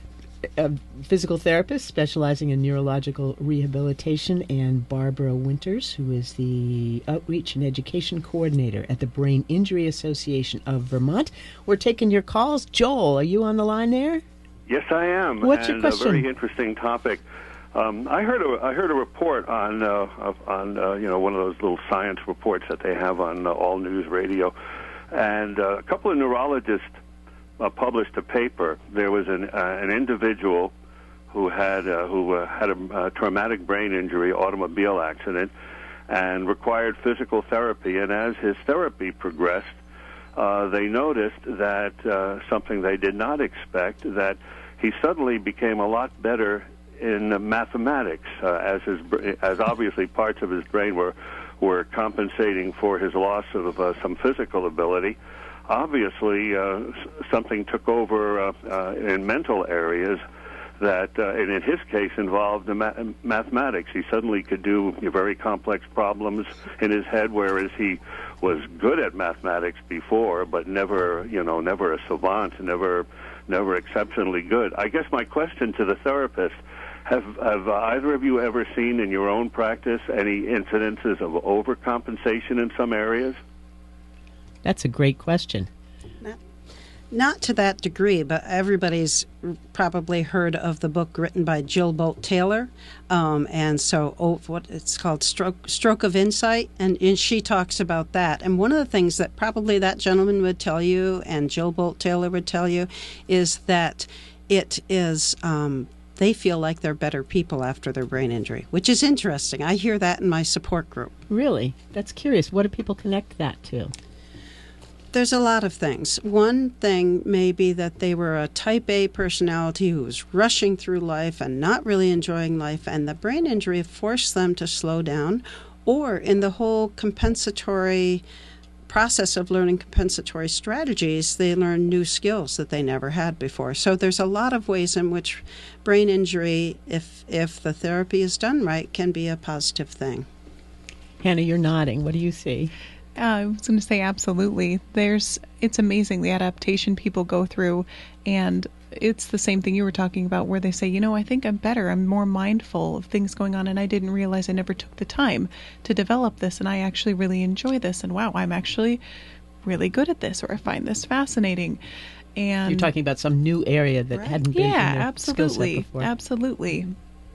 a physical therapist specializing in neurological rehabilitation, and Barbara Winters, who is the Outreach and Education Coordinator at the Brain Injury Association of Vermont. We're taking your calls. Joel, are you on the line there? Yes, I am. What's and your question? A very interesting topic. Um, I heard a I heard a report on uh, on uh, you know one of those little science reports that they have on uh, All News Radio, and uh, a couple of neurologists uh, published a paper. There was an uh, an individual who had uh, who uh, had a uh, traumatic brain injury, automobile accident, and required physical therapy. And as his therapy progressed, uh, they noticed that uh, something they did not expect, that he suddenly became a lot better in uh, mathematics, uh, as his as obviously parts of his brain were were compensating for his loss of uh, some physical ability. Obviously, uh, something took over uh, uh, in mental areas that, uh, and in his case, involved the ma- mathematics. He suddenly could do very complex problems in his head, whereas he was good at mathematics before, but never, you know, never a savant, never, never exceptionally good. I guess my question to the therapist: Have, have uh, either of you ever seen in your own practice any incidences of overcompensation in some areas? That's a great question. Not, not to that degree, but everybody's probably heard of the book written by Jill Bolt Taylor, um, and so oh, what it's called, Stroke, Stroke of Insight, and, and she talks about that. And one of the things that probably that gentleman would tell you, and Jill Bolt Taylor would tell you, is that it is... Um, they feel like they're better people after their brain injury, which is interesting. I hear that in my support group. Really? That's curious. What do people connect that to? There's a lot of things. One thing may be that they were a type A personality who was rushing through life and not really enjoying life, and the brain injury forced them to slow down, or in the whole compensatory process of learning compensatory strategies, they learn new skills that they never had before. So there's a lot of ways in which brain injury, if if the therapy is done right, can be a positive thing. Hannah, you're nodding. What do you see? Uh, I was going to say absolutely. There's, it's amazing the adaptation people go through, and it's the same thing you were talking about, where they say, you know, I think I'm better. I'm more mindful of things going on, and I didn't realize I never took the time to develop this, and I actually really enjoy this, and wow, I'm actually really good at this, or I find this fascinating. And you're talking about some new area that right. hadn't been yeah, in their skill set absolutely, before. absolutely.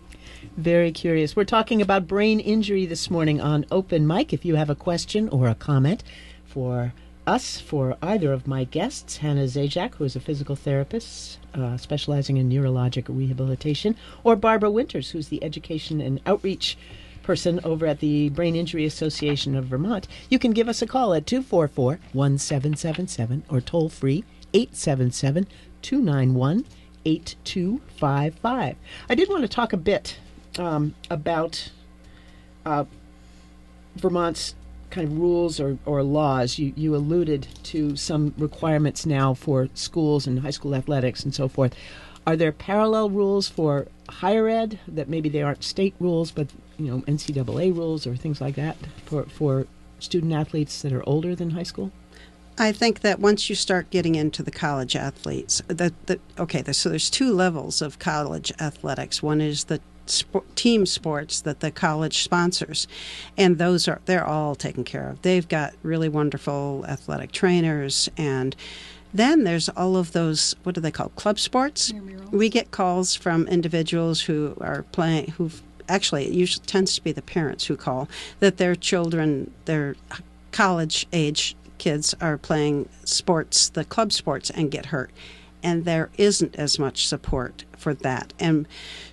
Very curious. We're talking about brain injury this morning on Open Mic. If you have a question or a comment for us, for either of my guests, Hannah Zajac, who is a physical therapist uh, specializing in neurologic rehabilitation, or Barbara Winters, who's the education and outreach person over at the Brain Injury Association of Vermont, you can give us a call at two four four, one seven seven seven or toll free eight seven seven, two nine one, eight two five five. I did want to talk a bit um, about uh, Vermont's kind of rules or, or laws. You, you alluded to some requirements now for schools and high school athletics and so forth. Are there parallel rules for higher ed that maybe they aren't state rules, but you know N C double A rules or things like that for, for student athletes that are older than high school? I think that once you start getting into the college athletes, that the, okay, so there's two levels of college athletics. One is the Sport, team sports that the college sponsors, and those are they're all taken care of. They've got really wonderful athletic trainers, and then there's all of those, what do they call, club sports? We get calls from individuals who are playing, who've actually, it usually tends to be the parents who call, that their children, their college age kids are playing sports, the club sports, and get hurt. And there isn't as much support for that. And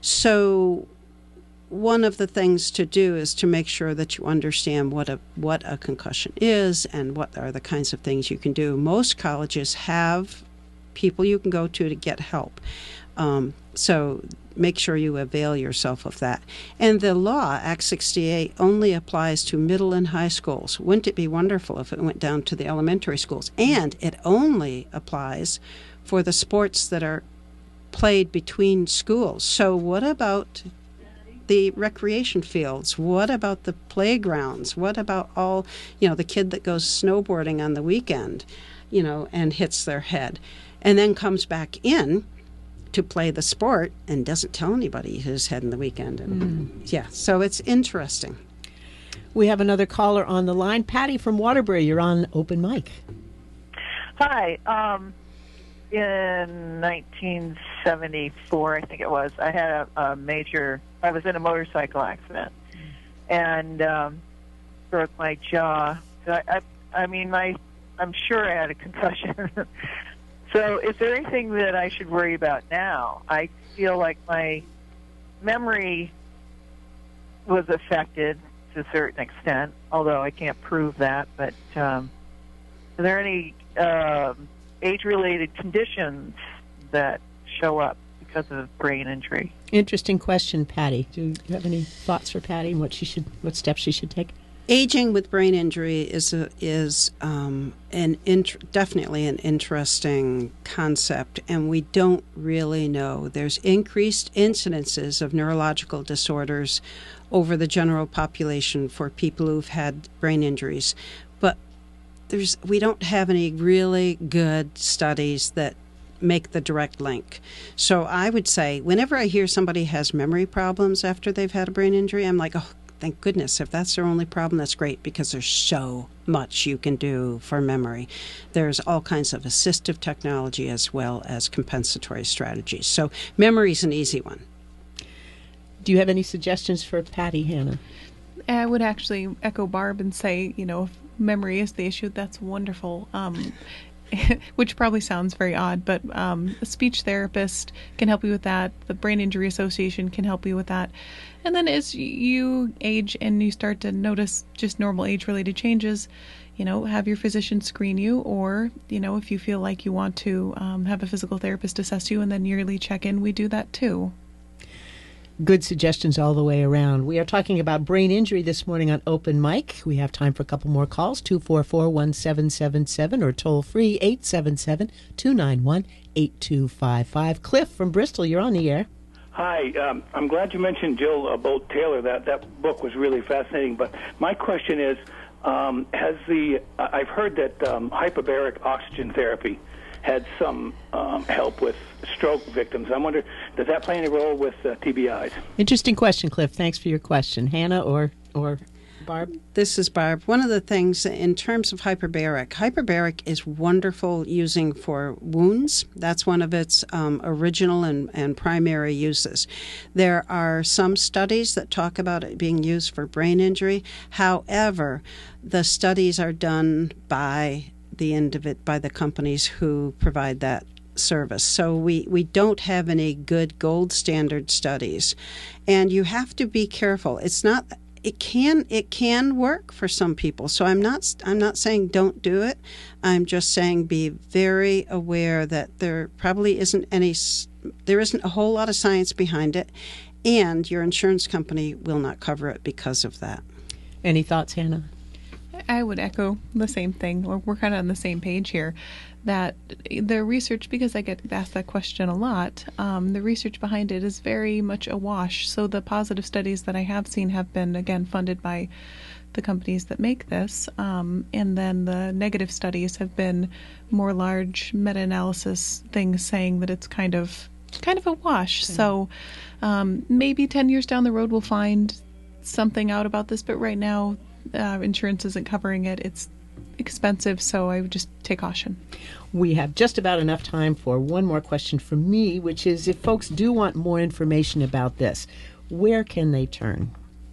so one of the things to do is to make sure that you understand what a what a concussion is and what are the kinds of things you can do. Most colleges have people you can go to to get help. Um, so make sure you avail yourself of that. And the law, Act sixty-eight, only applies to middle and high schools. Wouldn't it be wonderful if it went down to the elementary schools? And it only applies for the sports that are played between schools. So what about the recreation fields? What about the playgrounds? What about all, you know, the kid that goes snowboarding on the weekend, you know, and hits their head and then comes back in to play the sport and doesn't tell anybody his head in the weekend. And mm. yeah, so it's interesting. We have another caller on the line. Patty from Waterbury, you're on Open Mic. Hi. Um, in nineteen seventy-four, I think it was, I had a, a major, I was in a motorcycle accident and um, broke my jaw. So I, I, I mean, my, I'm sure I had a concussion. So is there anything that I should worry about now? I feel like my memory was affected to a certain extent, although I can't prove that. But um, are there any uh, age-related conditions that show up because of brain injury? Interesting question, Patty. Do you have any thoughts for Patty and what she should, what steps she should take? Aging with brain injury is a, is um, an int- definitely an interesting concept, and we don't really know. There's increased incidences of neurological disorders over the general population for people who've had brain injuries, but there's we don't have any really good studies that make the direct link. So I would say whenever I hear somebody has memory problems after they've had a brain injury, I'm like, oh, thank goodness. If that's their only problem, that's great, because there's so much you can do for memory. There's all kinds of assistive technology as well as compensatory strategies. So memory is an easy one. Do you have any suggestions for Patty, Hannah? I would actually echo Barb and say, you know, if memory is the issue, that's wonderful. Um, which probably sounds very odd, but um, a speech therapist can help you with that. The Brain Injury Association can help you with that. And then as you age and you start to notice just normal age-related changes, you know, have your physician screen you, or, you know, if you feel like you want to um, have a physical therapist assess you and then yearly check in, we do that too. Good suggestions all the way around. We are talking about brain injury this morning on Open Mic. We have time for a couple more calls, two four four, one seven seven seven or toll free eight seven seven, two nine one, eight two five five. Cliff from Bristol, you're on the air. Hi. Um, I'm glad you mentioned Jill uh, Bolt Taylor. That, that book was really fascinating. But my question is, um, has the uh, I've heard that um, hyperbaric oxygen therapy had some um, help with stroke victims. I wonder, does that play any role with uh, T B Is? Interesting question, Cliff. Thanks for your question. Hannah or or Barb? This is Barb. One of the things in terms of hyperbaric, hyperbaric is wonderful using for wounds. That's one of its um, original and, and primary uses. There are some studies that talk about it being used for brain injury. However, the studies are done by the end of it by the companies who provide that service. So we, we don't have any good gold standard studies. And you have to be careful. It's not it can it can work for some people. So I'm not I'm not saying don't do it. I'm just saying be very aware that there probably isn't any there isn't a whole lot of science behind it, and your insurance company will not cover it because of that. Any thoughts, Hannah? I would echo the same thing. We're, we're kind of on the same page here, that the research, because I get asked that question a lot, um, the research behind it is very much a wash. So the positive studies that I have seen have been, again, funded by the companies that make this. Um, and then the negative studies have been more large meta-analysis things saying that it's kind of kind of a wash. Okay. So um, maybe ten years down the road we'll find something out about this, but right now Uh, insurance isn't covering it. It's expensive, so I would just take caution. We have just about enough time for one more question from me, which is if folks do want more information about this, where can they turn?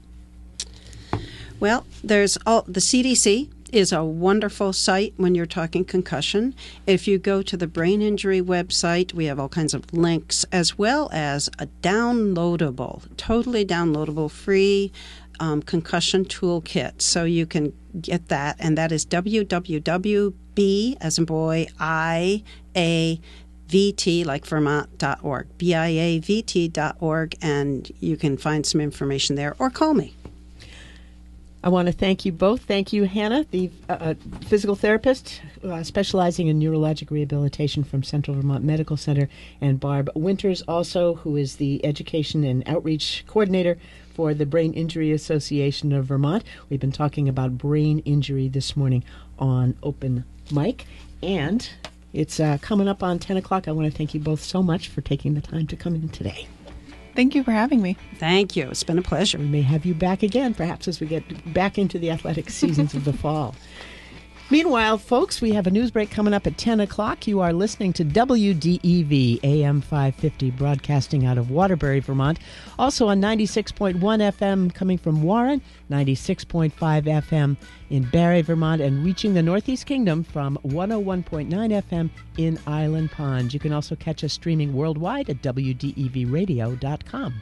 Well, there's all the C D C is a wonderful site when you're talking concussion. If you go to the brain injury website, we have all kinds of links, as well as a downloadable, totally downloadable, free Um, concussion toolkit, so you can get that, and that is w w w dot b as in boy i a v t like Vermont dot org, b i a v t dot org, and you can find some information there, or call me. I want to thank you both. Thank you, Hannah, the uh, physical therapist uh, specializing in neurologic rehabilitation from Central Vermont Medical Center, and Barb Winters, also, who is the education and outreach coordinator for the Brain Injury Association of Vermont. We've been talking about brain injury this morning on Open Mic, and it's uh, coming up on ten o'clock. I want to thank you both so much for taking the time to come in today. Thank you for having me. Thank you. It's been a pleasure. We may have you back again, perhaps as we get back into the athletic seasons of the fall. Meanwhile, folks, we have a news break coming up at ten o'clock. You are listening to W D E V, A M five fifty, broadcasting out of Waterbury, Vermont. Also on ninety-six point one F M coming from Warren, ninety-six point five F M in Barrie, Vermont, and reaching the Northeast Kingdom from one oh one point nine F M in Island Pond. You can also catch us streaming worldwide at W D E V radio dot com.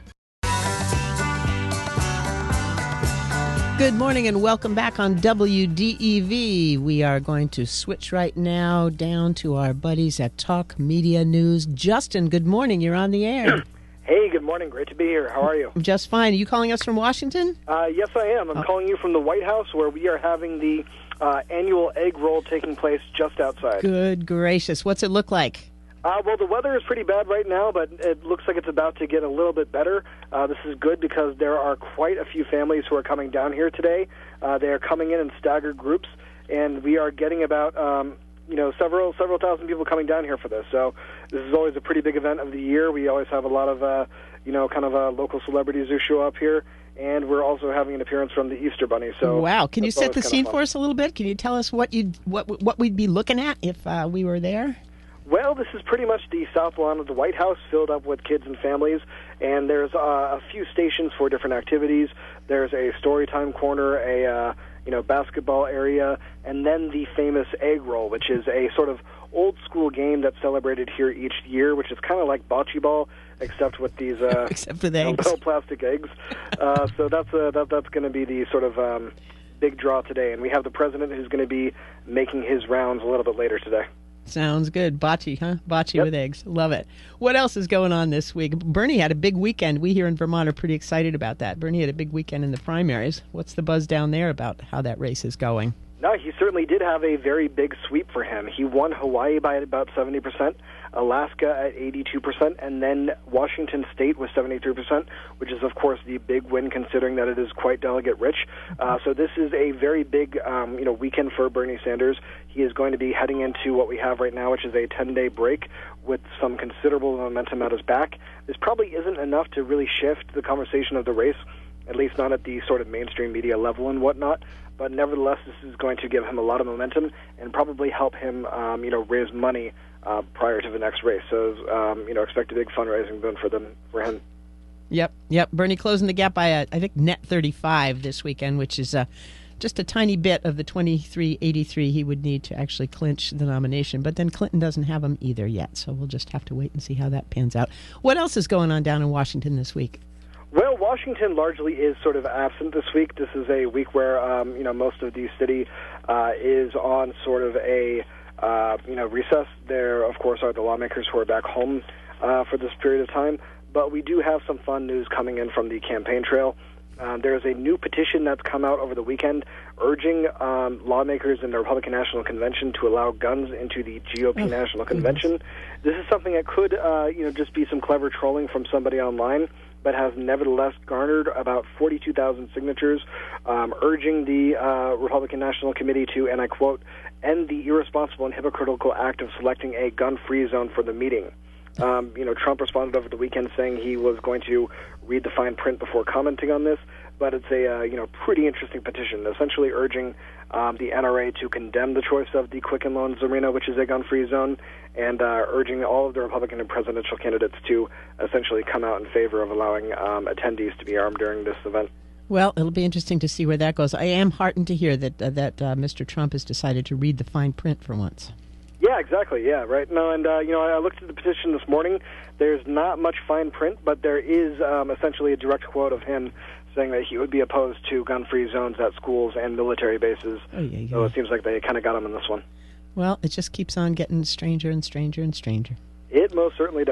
Good morning and welcome back on W D E V. We are going to switch right now down to our buddies at Talk Media News. Justin, good morning. You're on the air. Hey, good morning. Great to be here. How are you? Just fine. Are you calling us from Washington? Uh, yes, I am. I'm oh. calling you from the White House, where we are having the uh, annual egg roll taking place just outside. Good gracious. What's it look like? Uh, well, the weather is pretty bad right now, but it looks like it's about to get a little bit better. Uh, this is good because there are quite a few families who are coming down here today. Uh, they are coming in in staggered groups, and we are getting about um, you know several several thousand people coming down here for this. So this is always a pretty big event of the year. We always have a lot of uh, you know kind of uh, local celebrities who show up here. And we're also having an appearance from the Easter Bunny. So wow! Can you set the scene for us a little bit? Can you tell us what you what what we'd be looking at if uh, we were there? Well, this is pretty much the south lawn of the White House, filled up with kids and families, and there's uh, a few stations for different activities. There's a storytime corner, a uh, you know basketball area, and then the famous egg roll, which is a sort of old school game that's celebrated here each year, which is kind of like bocce ball, except with these uh, except for the eggs. little plastic eggs. uh, so that's uh, that, that's going to be the sort of um, big draw today, and we have the president who's going to be making his rounds a little bit later today. Sounds good. Bocce, huh? Bocce Yep. with eggs. Love it. What else is going on this week? Bernie had a big weekend. We here in Vermont are pretty excited about that. Bernie had a big weekend in the primaries. What's the buzz down there about how that race is going? No, he certainly did have a very big sweep for him. He won Hawaii by about seventy percent, Alaska at eighty-two percent, and then Washington State was seventy-three percent, which is, of course, the big win considering that it is quite delegate-rich. Uh, so this is a very big um, you know, weekend for Bernie Sanders. He is going to be heading into what we have right now, which is a ten-day break with some considerable momentum at his back. This probably isn't enough to really shift the conversation of the race, at least not at the sort of mainstream media level and whatnot. But nevertheless, this is going to give him a lot of momentum and probably help him, um, you know, raise money uh, prior to the next race. So, um, you know, expect a big fundraising boon for them for him. Yep, yep. Bernie closing the gap by, a, I think, net thirty-five this weekend, which is uh, just a tiny bit of the twenty-three eighty-three he would need to actually clinch the nomination. But then Clinton doesn't have him either yet, so we'll just have to wait and see how that pans out. What else is going on down in Washington this week? Well, Washington largely is sort of absent this week. This is a week where, um, you know, most of the city uh, is on sort of a, uh, you know, recess. There, of course, are the lawmakers who are back home uh, for this period of time. But we do have some fun news coming in from the campaign trail. Um, there's a new petition that's come out over the weekend urging um, lawmakers in the Republican National Convention to allow guns into the G O P oh, National Convention. Goodness. This is something that could, uh, you know, just be some clever trolling from somebody online, but has nevertheless garnered about forty-two thousand signatures, um, urging the uh, Republican National Committee to, and I quote, end the irresponsible and hypocritical act of selecting a gun-free zone for the meeting. Um, you know, Trump responded over the weekend saying he was going to read the fine print before commenting on this, but it's a uh, you know pretty interesting petition, essentially urging um, the N R A to condemn the choice of the Quicken Loans Arena, which is a gun-free zone, and uh, urging all of the Republican and presidential candidates to essentially come out in favor of allowing um, attendees to be armed during this event. Well, it'll be interesting to see where that goes. I am heartened to hear that uh, that uh, Mister Trump has decided to read the fine print for once. Yeah, exactly. Yeah, right. No, and uh, you know, I looked at the petition this morning. There's not much fine print, but there is um, essentially a direct quote of him saying that he would be opposed to gun-free zones at schools and military bases. Oh, yeah, yeah. So it seems like they kind of got him in this one. Well, it just keeps on getting stranger and stranger and stranger. It most certainly does.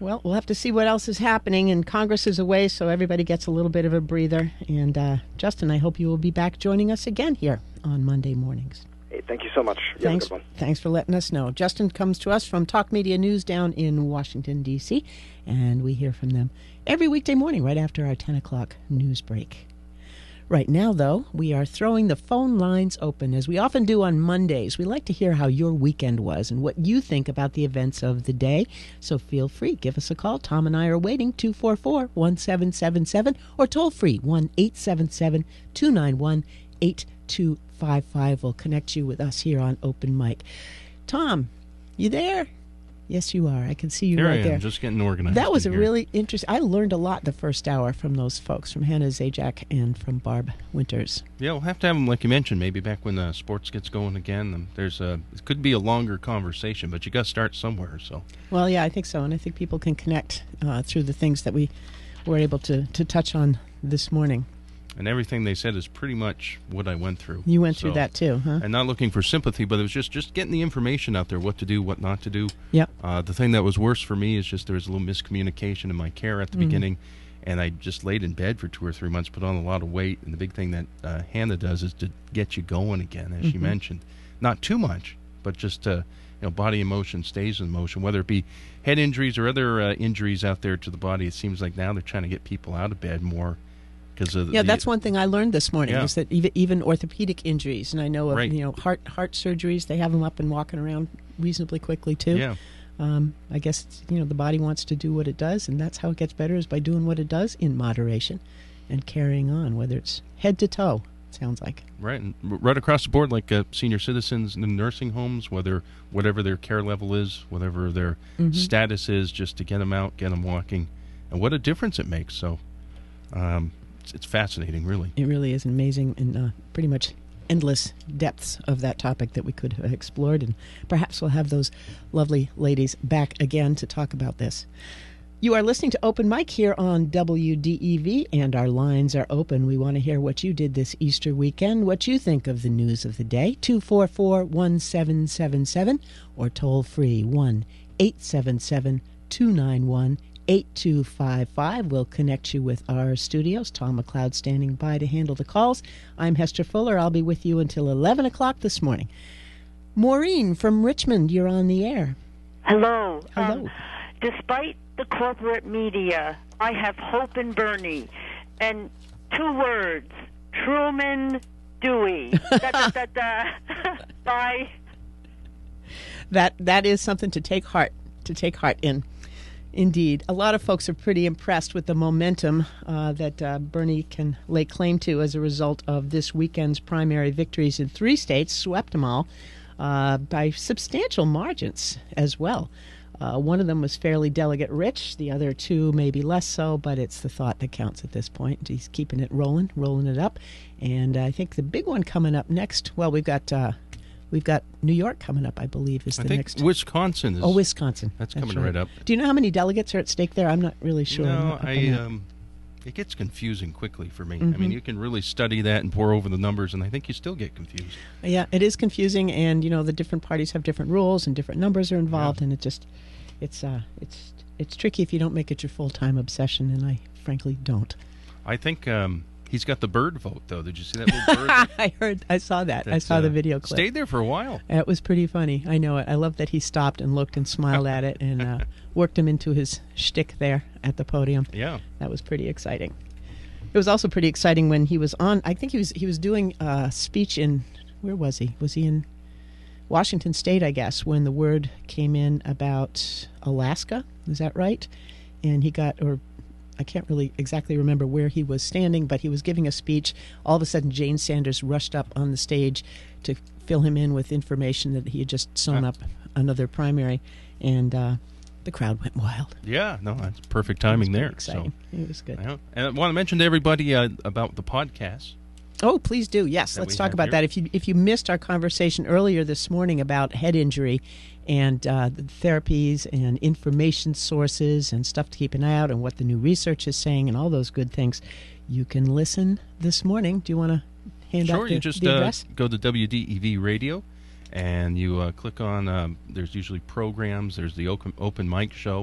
Well, we'll have to see what else is happening, and Congress is away, so everybody gets a little bit of a breather. And uh, Justin, I hope you will be back joining us again here on Monday mornings. Hey, thank you so much. You Thanks, have a good one. thanks for letting us know. Justin comes to us from Talk Media News down in Washington, D C, and we hear from them every weekday morning right after our ten o'clock news break. Right now, though, we are throwing the phone lines open, as we often do on Mondays. We like to hear how your weekend was and what you think about the events of the day. So feel free, give us a call. Tom and I are waiting, two four four, one seven seven seven, or toll free, one eight seven seven, two nine one, eight two five five. We'll connect you with us here on Open Mic. Tom, you there? Yes, you are. I can see you Here right I am, there. just getting organized. That was a in here. really interesting. I learned a lot the first hour from those folks, from Hannah Zajac and from Barb Winters. Yeah, we'll have to have them, like you mentioned, maybe back when uh, sports gets going again. Um, there's a, it could be a longer conversation, but you got to start somewhere. So, Well, yeah, I think so, and I think people can connect uh, through the things that we were able to, to touch on this morning. and everything they said is pretty much what I went through. You went So- through that too, huh? And not looking for sympathy, but it was just, just getting the information out there, what to do, what not to do. Yep. Uh, the thing that was worse for me is just there was a little miscommunication in my care at the Mhm. beginning, and I just laid in bed for two or three months, put on a lot of weight. And the big thing that uh, Hannah does is to get you going again, as she Mhm. mentioned. Not too much, but just uh, you know, body in motion stays in motion. Whether it be head injuries or other uh, injuries out there to the body, it seems like now they're trying to get people out of bed more. Because of Yeah, the, that's one thing I learned this morning Yeah. is that even even orthopedic injuries, and I know of Right. you know heart heart surgeries, they have them up and walking around reasonably quickly too. Yeah. Um, I guess it's, you know the body wants to do what it does, and that's how it gets better is by doing what it does in moderation and carrying on, whether it's head to toe. Sounds like. Right, and r- right across the board, like uh, senior citizens in the nursing homes, whether whatever their care level is, whatever their Mhm. status is, just to get them out, get them walking, and what a difference it makes. So, um, it's, it's fascinating, really. It really is amazing and uh, pretty much endless depths of that topic that we could have explored, and perhaps we'll have those lovely ladies back again to talk about this. You are listening to Open Mic here on W D E V, and our lines are open. We want to hear what you did this Easter weekend, what you think of the news of the day. two four four, one seven seven seven or toll free one eight seven seven, two nine one, eight two five five. We'll connect you with our studios. Tom McLeod standing by to handle the calls. I'm Hester Fuller. I'll be with you until eleven o'clock this morning. Maureen from Richmond, you're on the air. Hello. Hello. Um, despite the corporate media, I have hope in Bernie. And two words, Truman Dewey. da, da, da, da. Bye. That that is something to take heart to take heart in. Indeed, a lot of folks are pretty impressed with the momentum uh, that uh, Bernie can lay claim to as a result of this weekend's primary victories in three states, swept them all uh, by substantial margins as well. Uh, one of them was fairly delegate rich, the other two maybe less so, but it's the thought that counts at this point. He's keeping it rolling, rolling it up, and I think the big one coming up next. Well, we've got. Uh, We've got New York coming up, I believe, is I the think next. Wisconsin is. Oh, Wisconsin. That's coming right up. Do you know how many delegates are at stake there? I'm not really sure. I'm No, not up on I. that. Um, it gets confusing quickly for me. I Mhm. mean, you can really study that and pour over the numbers, and I think you still get confused. Yeah, it is confusing, and you know the different parties have different rules and different numbers are involved, and it just, it's uh, it's it's tricky if you don't make it your full time obsession, and I frankly don't. I think um, he's got the bird vote, though. Did you see that little bird? I heard, I saw that. I that, saw the uh, video clip. Stayed there for a while. It was pretty funny. I know it. I love that he stopped and looked and smiled at it and uh, worked him into his shtick there at the podium. Yeah. That was pretty exciting. It was also pretty exciting when he was on. I think he was he was doing a speech in, where was he? Was he in Washington State, I guess, when the word came in about Alaska? Is that right? And he got, or I can't really exactly remember where he was standing, but he was giving a speech. All of a sudden, Jane Sanders rushed up on the stage to fill him in with information that he had just sewn Huh. up another primary, and uh, the crowd went wild. Yeah, no, that's perfect timing there. Exciting. So, It was good. yeah. And I want to mention to everybody uh, about the podcast. Oh, please do. Yes, that let's we talk have about here. that. If you if you missed our conversation earlier this morning about head injury and uh, the therapies and information sources and stuff to keep an eye out and what the new research is saying and all those good things, you can listen this morning. Do you want to hand Sure, out the, you just the uh, address? go to W D E V Radio, and you uh, click on. Um, there's usually programs. There's the open, open mic show,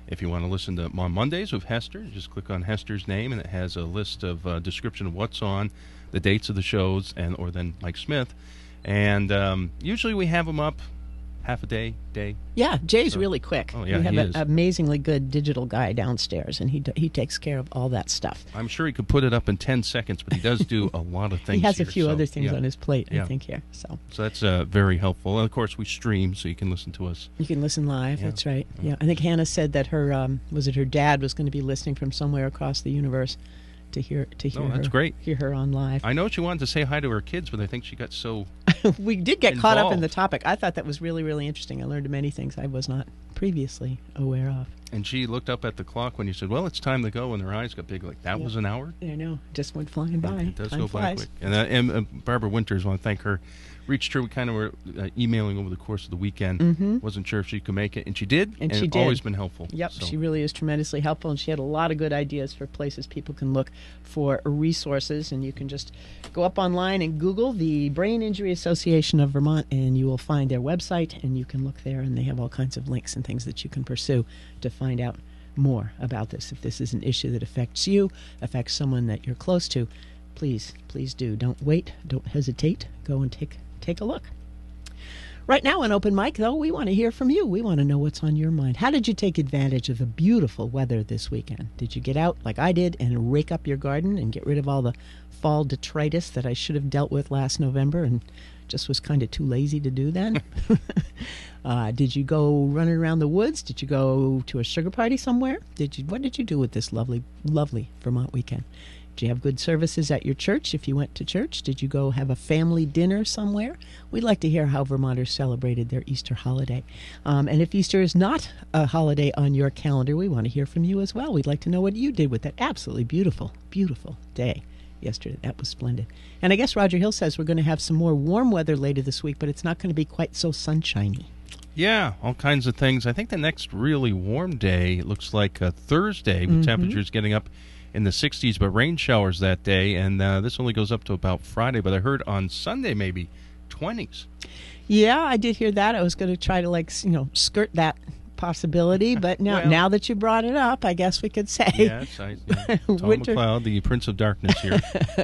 If you want to listen to on Mondays with Hester, just click on Hester's name, and it has a list of uh, description of what's on, the dates of the shows, and or then Mike Smith. And um, usually we have them up half a day, day. Yeah, Jay's So- really quick. Oh, yeah, we have he an is. amazingly good digital guy downstairs, and he d- he takes care of all that stuff. I'm sure he could put it up in ten seconds, but he does do a lot of things He has a here, few so, other things yeah. on his plate, Yeah. I think, here. So So that's uh, very helpful. And, of course, we stream, so you can listen to us. you can listen live. Yeah. That's right. Yeah, I think Hannah said that her um, was it her dad was going to be listening from somewhere across the universe to hear to hear Oh, that's her great. hear her on live. I know she wanted to say hi to her kids, but I think she got so... We did get caught up in Involved. the topic. I thought that was really, really interesting. I learned many things I was not previously aware of. And she looked up at the clock when you said, well, it's time to go, and her eyes got big, like, that Yeah. was an hour? I know, just went flying by. It does Time go by flies. quick. And, uh, and uh, Barbara Winters, I want to thank her. Reached her, we kind of were uh, emailing over the course of the weekend. Mhm. Wasn't sure if she could make it, and she did, And she did. always been helpful. Yep, So, she really is tremendously helpful, and she had a lot of good ideas for places people can look for resources. And you can just go up online and Google the Brain Injury Association of Vermont, and you will find their website, and you can look there, and they have all kinds of links and things that you can pursue to find out more about this. If this is an issue that affects you, affects someone that you're close to, please, please do. Don't wait. Don't hesitate. Go and take take a look. Right now on Open Mic, though, we want to hear from you. We want to know what's on your mind. How did you take advantage of the beautiful weather this weekend? Did you get out like I did and rake up your garden and get rid of all the fall detritus that I should have dealt with last November and just was kind of too lazy to do then? uh, did you go running around the woods? Did you go to a sugar party somewhere? Did you? What did you do with this lovely, lovely Vermont weekend? Did you have good services at your church if you went to church? Did you go have a family dinner somewhere? We'd like to hear how Vermonters celebrated their Easter holiday. Um, and if Easter is not a holiday on your calendar, we want to hear from you as well. We'd like to know what you did with that absolutely beautiful, beautiful day yesterday. That was splendid. And I guess Roger Hill says we're going to have some more warm weather later this week, but it's not going to be quite so sunshiny. Yeah, all kinds of things. I think the next really warm day, it looks like uh, Thursday, with Mhm. temperatures getting up in the sixties, but rain showers that day, and uh, this only goes up to about Friday, but I heard on Sunday maybe twenties. Yeah, I did hear that. I was going to try to, like, you know, skirt that possibility, but now, Well- now that you brought it up, I guess we could say Yes, I, yeah, Tom Winter- McLeod, the Prince of Darkness here.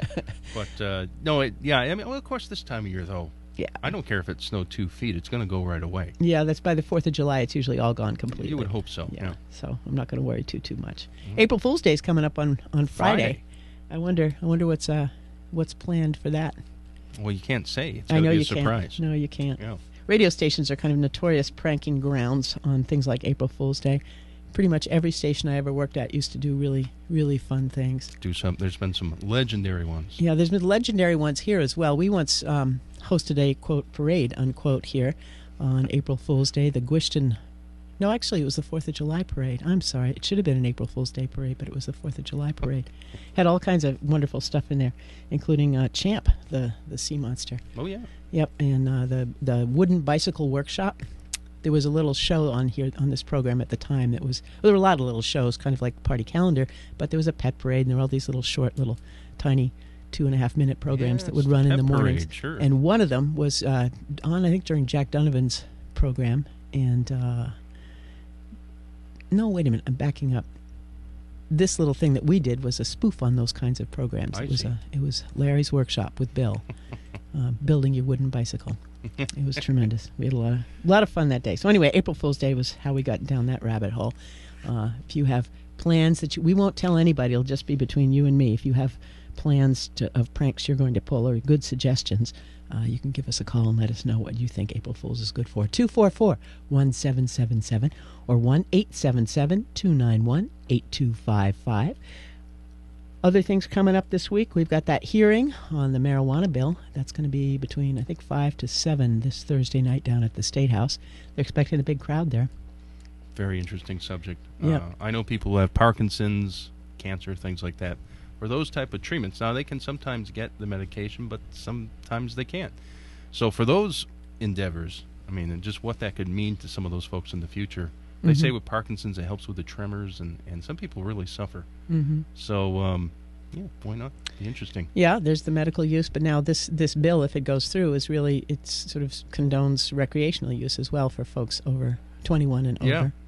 But, uh, no, it, yeah, I mean, well, of course, this time of year, though, Yeah. I don't care if it snowed two feet, it's going to go right away. Yeah, that's by the fourth of July. It's usually all gone completely. You would hope so, Yeah, yeah. so I'm not going to worry too too much. April Fool's Day is coming up on, on Friday. Friday. I wonder I wonder what's uh what's planned for that. Well, you can't say. It's I going know to be a you surprise. can't. No, you can't. Yeah. Radio stations are kind of notorious pranking grounds on things like April Fool's Day. Pretty much every station I ever worked at used to do really, really fun things. Do some. There's been some legendary ones. Yeah, there's been legendary ones here as well. We once um, hosted a, quote, parade, unquote, here on April Fool's Day. The Gwishton... No, actually, it was the fourth of July parade. I'm sorry. It should have been an April Fool's Day parade, but it was the fourth of July parade. Had all kinds of wonderful stuff in there, including uh, Champ, the, the sea monster. Oh, yeah. Yep, and uh, the, the wooden bicycle workshop. There was a little show on here on this program at the time that was, well, there were a lot of little shows, kind of like Party Calendar, but there was a pet parade, and there were all these little short, little tiny two and a half minute programs that would Yes, run in pet the mornings. parade, sure. And one of them was uh, on, I think, during Jack Donovan's program. And uh, no, wait a minute, I'm backing up. This little thing that we did was a spoof on those kinds of programs. I it was see. a, it was Larry's Workshop with Bill, uh, building your wooden bicycle. It was tremendous. We had a lot of a lot of fun that day. So anyway, April Fool's Day was how we got down that rabbit hole. Uh, if you have plans that you, we won't tell anybody, it'll just be between you and me. If you have plans to, of pranks you're going to pull or good suggestions, uh, you can give us a call and let us know what you think April Fool's is good for. two four four, one seven seven seven or one eight seven seven, two nine one, eight two five five. Other things coming up this week, we've got that hearing on the marijuana bill. That's going to be between, I think, five to seven this Thursday night down at the State House. They're expecting a big crowd there. Very interesting subject. Yeah. Uh, I know people who have Parkinson's, cancer, things like that. For those type of treatments, now they can sometimes get the medication, but sometimes they can't. So for those endeavors, I mean, and just what that could mean to some of those folks in the future. They Mhm. say with Parkinson's, it helps with the tremors, and, and some people really suffer. Mm-hmm. So, um, yeah, why not? Be interesting. Yeah, there's the medical use, but now this this bill, if it goes through, is really, it's sort of condones recreational use as well for folks over twenty-one and over. Yeah,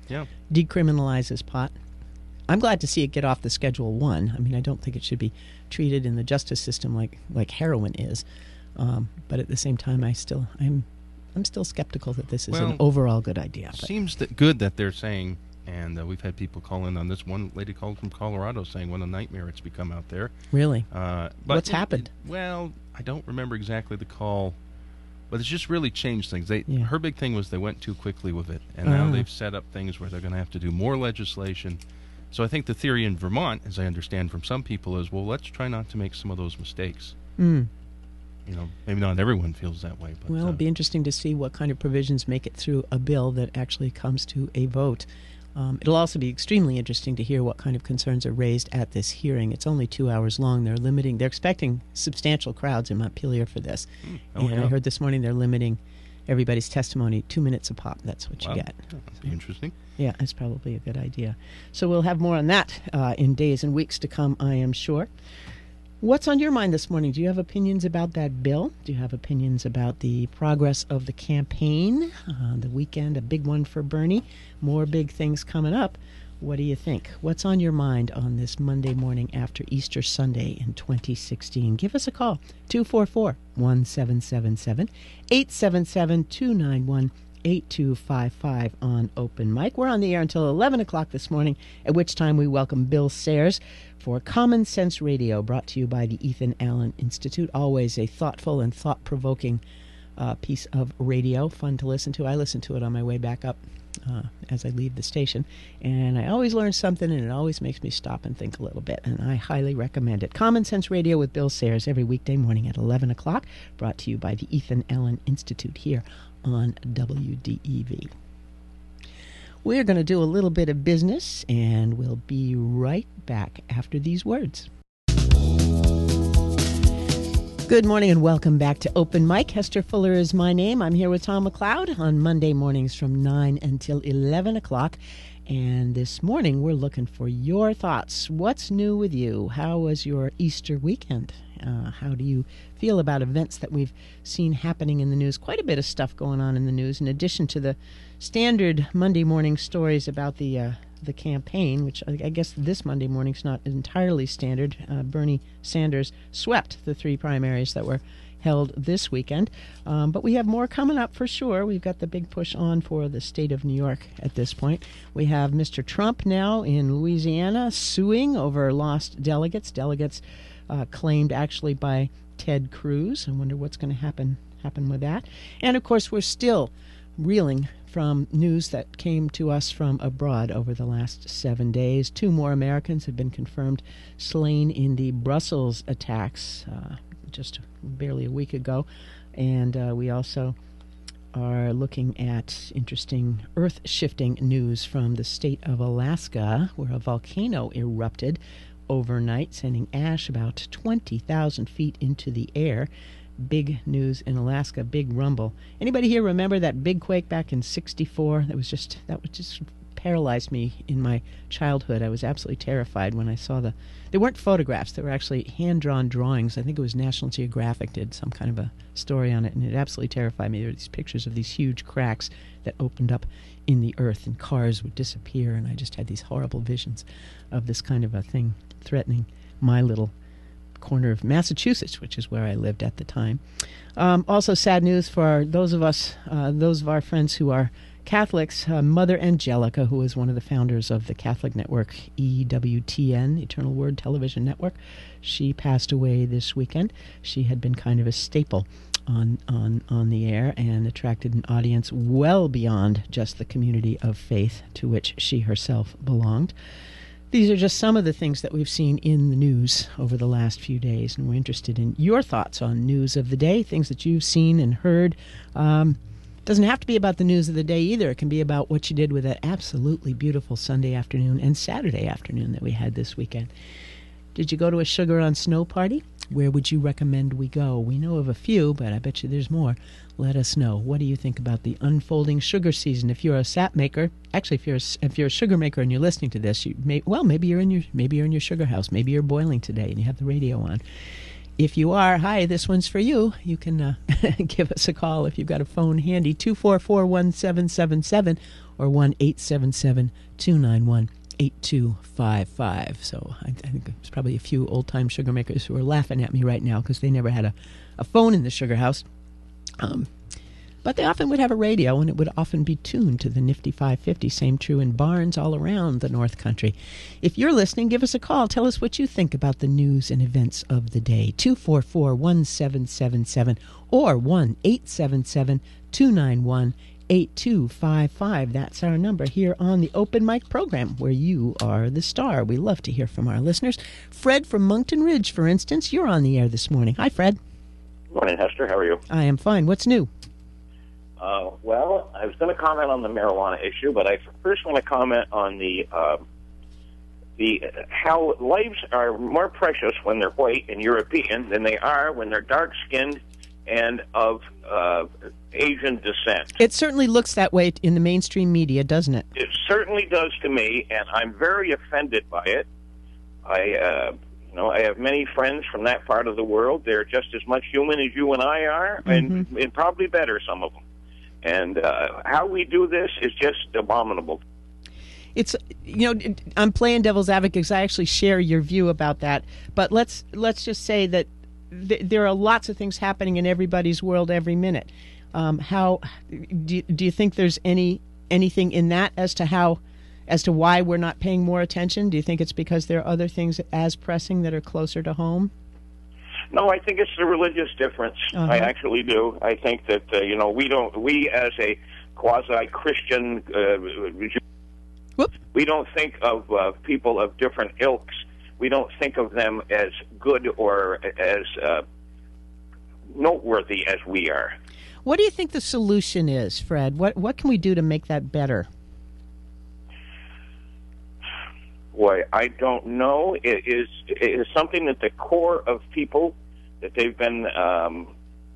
Yeah. decriminalizes pot. I'm glad to see it get off the Schedule One. I mean, I don't think it should be treated in the justice system like, like heroin is. Um, but at the same time, I still I'm I'm still skeptical that this is well, an overall good idea. But. Seems that good that they're saying, and uh, we've had people call in on this. One lady called from Colorado saying what a nightmare it's become out there. Really? Uh, but What's it, happened? It, well, I don't remember exactly the call. But it's just really changed things. They, Yeah. Her big thing was they went too quickly with it, and now Ah. they've set up things where they're going to have to do more legislation. So I think the theory in Vermont, as I understand from some people, is, well, let's try not to make some of those mistakes. Mm. You know, maybe not everyone feels that way. But, Well, uh, it'll be interesting to see what kind of provisions make it through a bill that actually comes to a vote. Um, it'll also be extremely interesting to hear what kind of concerns are raised at this hearing. It's only two hours long. They're limiting, they're expecting substantial crowds in Montpelier for this. Mm. Oh, and yeah. I heard this morning they're limiting everybody's testimony two minutes a pop. That's what you Wow. get. That'd be interesting. Yeah, it's probably a good idea. So we'll have more on that uh, in days and weeks to come, I am sure. What's on your mind this morning? Do you have opinions about that bill? Do you have opinions about the progress of the campaign? Uh, the weekend, a big one for Bernie. More big things coming up. What do you think? What's on your mind on this Monday morning after Easter Sunday in twenty sixteen? Give us a call, two four four, one seven seven seven, eight seven seven, two nine one, eight two five five on Open Mic. We're on the air until eleven o'clock this morning, at which time we welcome Bill Sayers for Common Sense Radio, brought to you by the Ethan Allen Institute. Always a thoughtful and thought-provoking uh, piece of radio, fun to listen to. I listen to it on my way back up uh, as I leave the station, and I always learn something, and it always makes me stop and think a little bit, and I highly recommend it. Common Sense Radio with Bill Sayers every weekday morning at eleven o'clock, brought to you by the Ethan Allen Institute here on W D E V. We're going to do a little bit of business, and we'll be right back after these words. Good morning and welcome back to Open Mic. Hester Fuller is my name. I'm here with Tom McLeod on Monday mornings from nine until eleven o'clock. And this morning we're looking for your thoughts. What's new with you? How was your Easter weekend? Uh, how do you feel about events that we've seen happening in the news? Quite a bit of stuff going on in the news, in addition to the standard Monday morning stories about the uh, the campaign, which I, I guess this Monday morning's not entirely standard. Uh, Bernie Sanders swept the three primaries that were held this weekend. Um, but we have more coming up for sure. We've got the big push on for the state of New York at this point. We have Mister Trump now in Louisiana suing over lost delegates. Delegates uh, claimed actually by Ted Cruz. I wonder what's going to happen happen with that. And of course, we're still reeling from news that came to us from abroad over the last seven days. Two more Americans have been confirmed slain in the Brussels attacks uh, just barely a week ago. And uh, we also are looking at interesting earth-shifting news from the state of Alaska, where a volcano erupted overnight, sending ash about twenty thousand feet into the air. Big news in Alaska, big rumble. Anybody here remember that big quake back in sixty-four? That was just that was just paralyzed me in my childhood. I was absolutely terrified when I saw the. They weren't photographs; they were actually hand-drawn drawings. I think it was National Geographic did some kind of a story on it, and it absolutely terrified me. There were these pictures of these huge cracks that opened up in the earth, and cars would disappear, and I just had these horrible visions of this kind of a thing threatening my little corner of Massachusetts, which is where I lived at the time. Um, also, sad news for those of us, uh, those of our friends who are Catholics. Uh, Mother Angelica, who is one of the founders of the Catholic network E W T N, Eternal Word Television Network, she passed away this weekend. She had been kind of a staple on on on the air and attracted an audience well beyond just the community of faith to which she herself belonged. These are just some of the things that we've seen in the news over the last few days, and we're interested in your thoughts on news of the day, things that you've seen and heard. Um, doesn't have to be about the news of the day either. It can be about what you did with that absolutely beautiful Sunday afternoon and Saturday afternoon that we had this weekend. Did you go to a Sugar on Snow party? Where would you recommend we go? We know of a few, but I bet you there's more. Let us know. What do you think about the unfolding sugar season? If you're a sap maker, actually, if you're a, if you're a sugar maker and you're listening to this, you may, well, maybe you're in your maybe you're in your sugar house. Maybe you're boiling today and you have the radio on. If you are, hi, this one's for you. You can uh, give us a call if you've got a phone handy, two four four, one seven seven seven or one eight seven seven, two nine one, eight two five five. So I, I think there's probably a few old-time sugar makers who are laughing at me right now because they never had a, a phone in the sugar house. Um, but they often would have a radio, and it would often be tuned to the nifty five fifty. Same true in barns all around the North Country. If you're listening, give us a call. Tell us what you think about the news and events of the day. two four four, one seven seven seven or one eight seven seven, two nine one, eight two five five. That's our number here on the Open Mic program, where you are the star. We love to hear from our listeners. Fred from Moncton Ridge, for instance, you're on the air this morning. Hi, Fred. Morning, Hester. How are you? I am fine. What's new? Uh, well, I was going to comment on the marijuana issue, but I first want to comment on the uh, the how lives are more precious when they're white and European than they are when they're dark-skinned and of uh, Asian descent. It certainly looks that way in the mainstream media, doesn't it? It certainly does to me, and I'm very offended by it. I, uh, you know, I have many friends from that part of the world. They're just as much human as you and I are, mm-hmm. and, and probably better, some of them. And uh, how we do this is just abominable. It's, you know, I'm playing devil's advocate because I actually share your view about that. But let's let's just say that th- there are lots of things happening in everybody's world every minute. Um, how do you, do you think there's any anything in that as to how, as to why we're not paying more attention? Do you think it's because there are other things as pressing that are closer to home? No, I think it's the religious difference. Uh-huh. I actually do. I think that uh, you know we don't we as a quasi-Christian uh, we don't think of uh, people of different ilks. We don't think of them as good or as uh, noteworthy as we are. What do you think the solution is, Fred? What what can we do to make that better? Boy, I don't know. It is it is something that the core of people that they've been, um,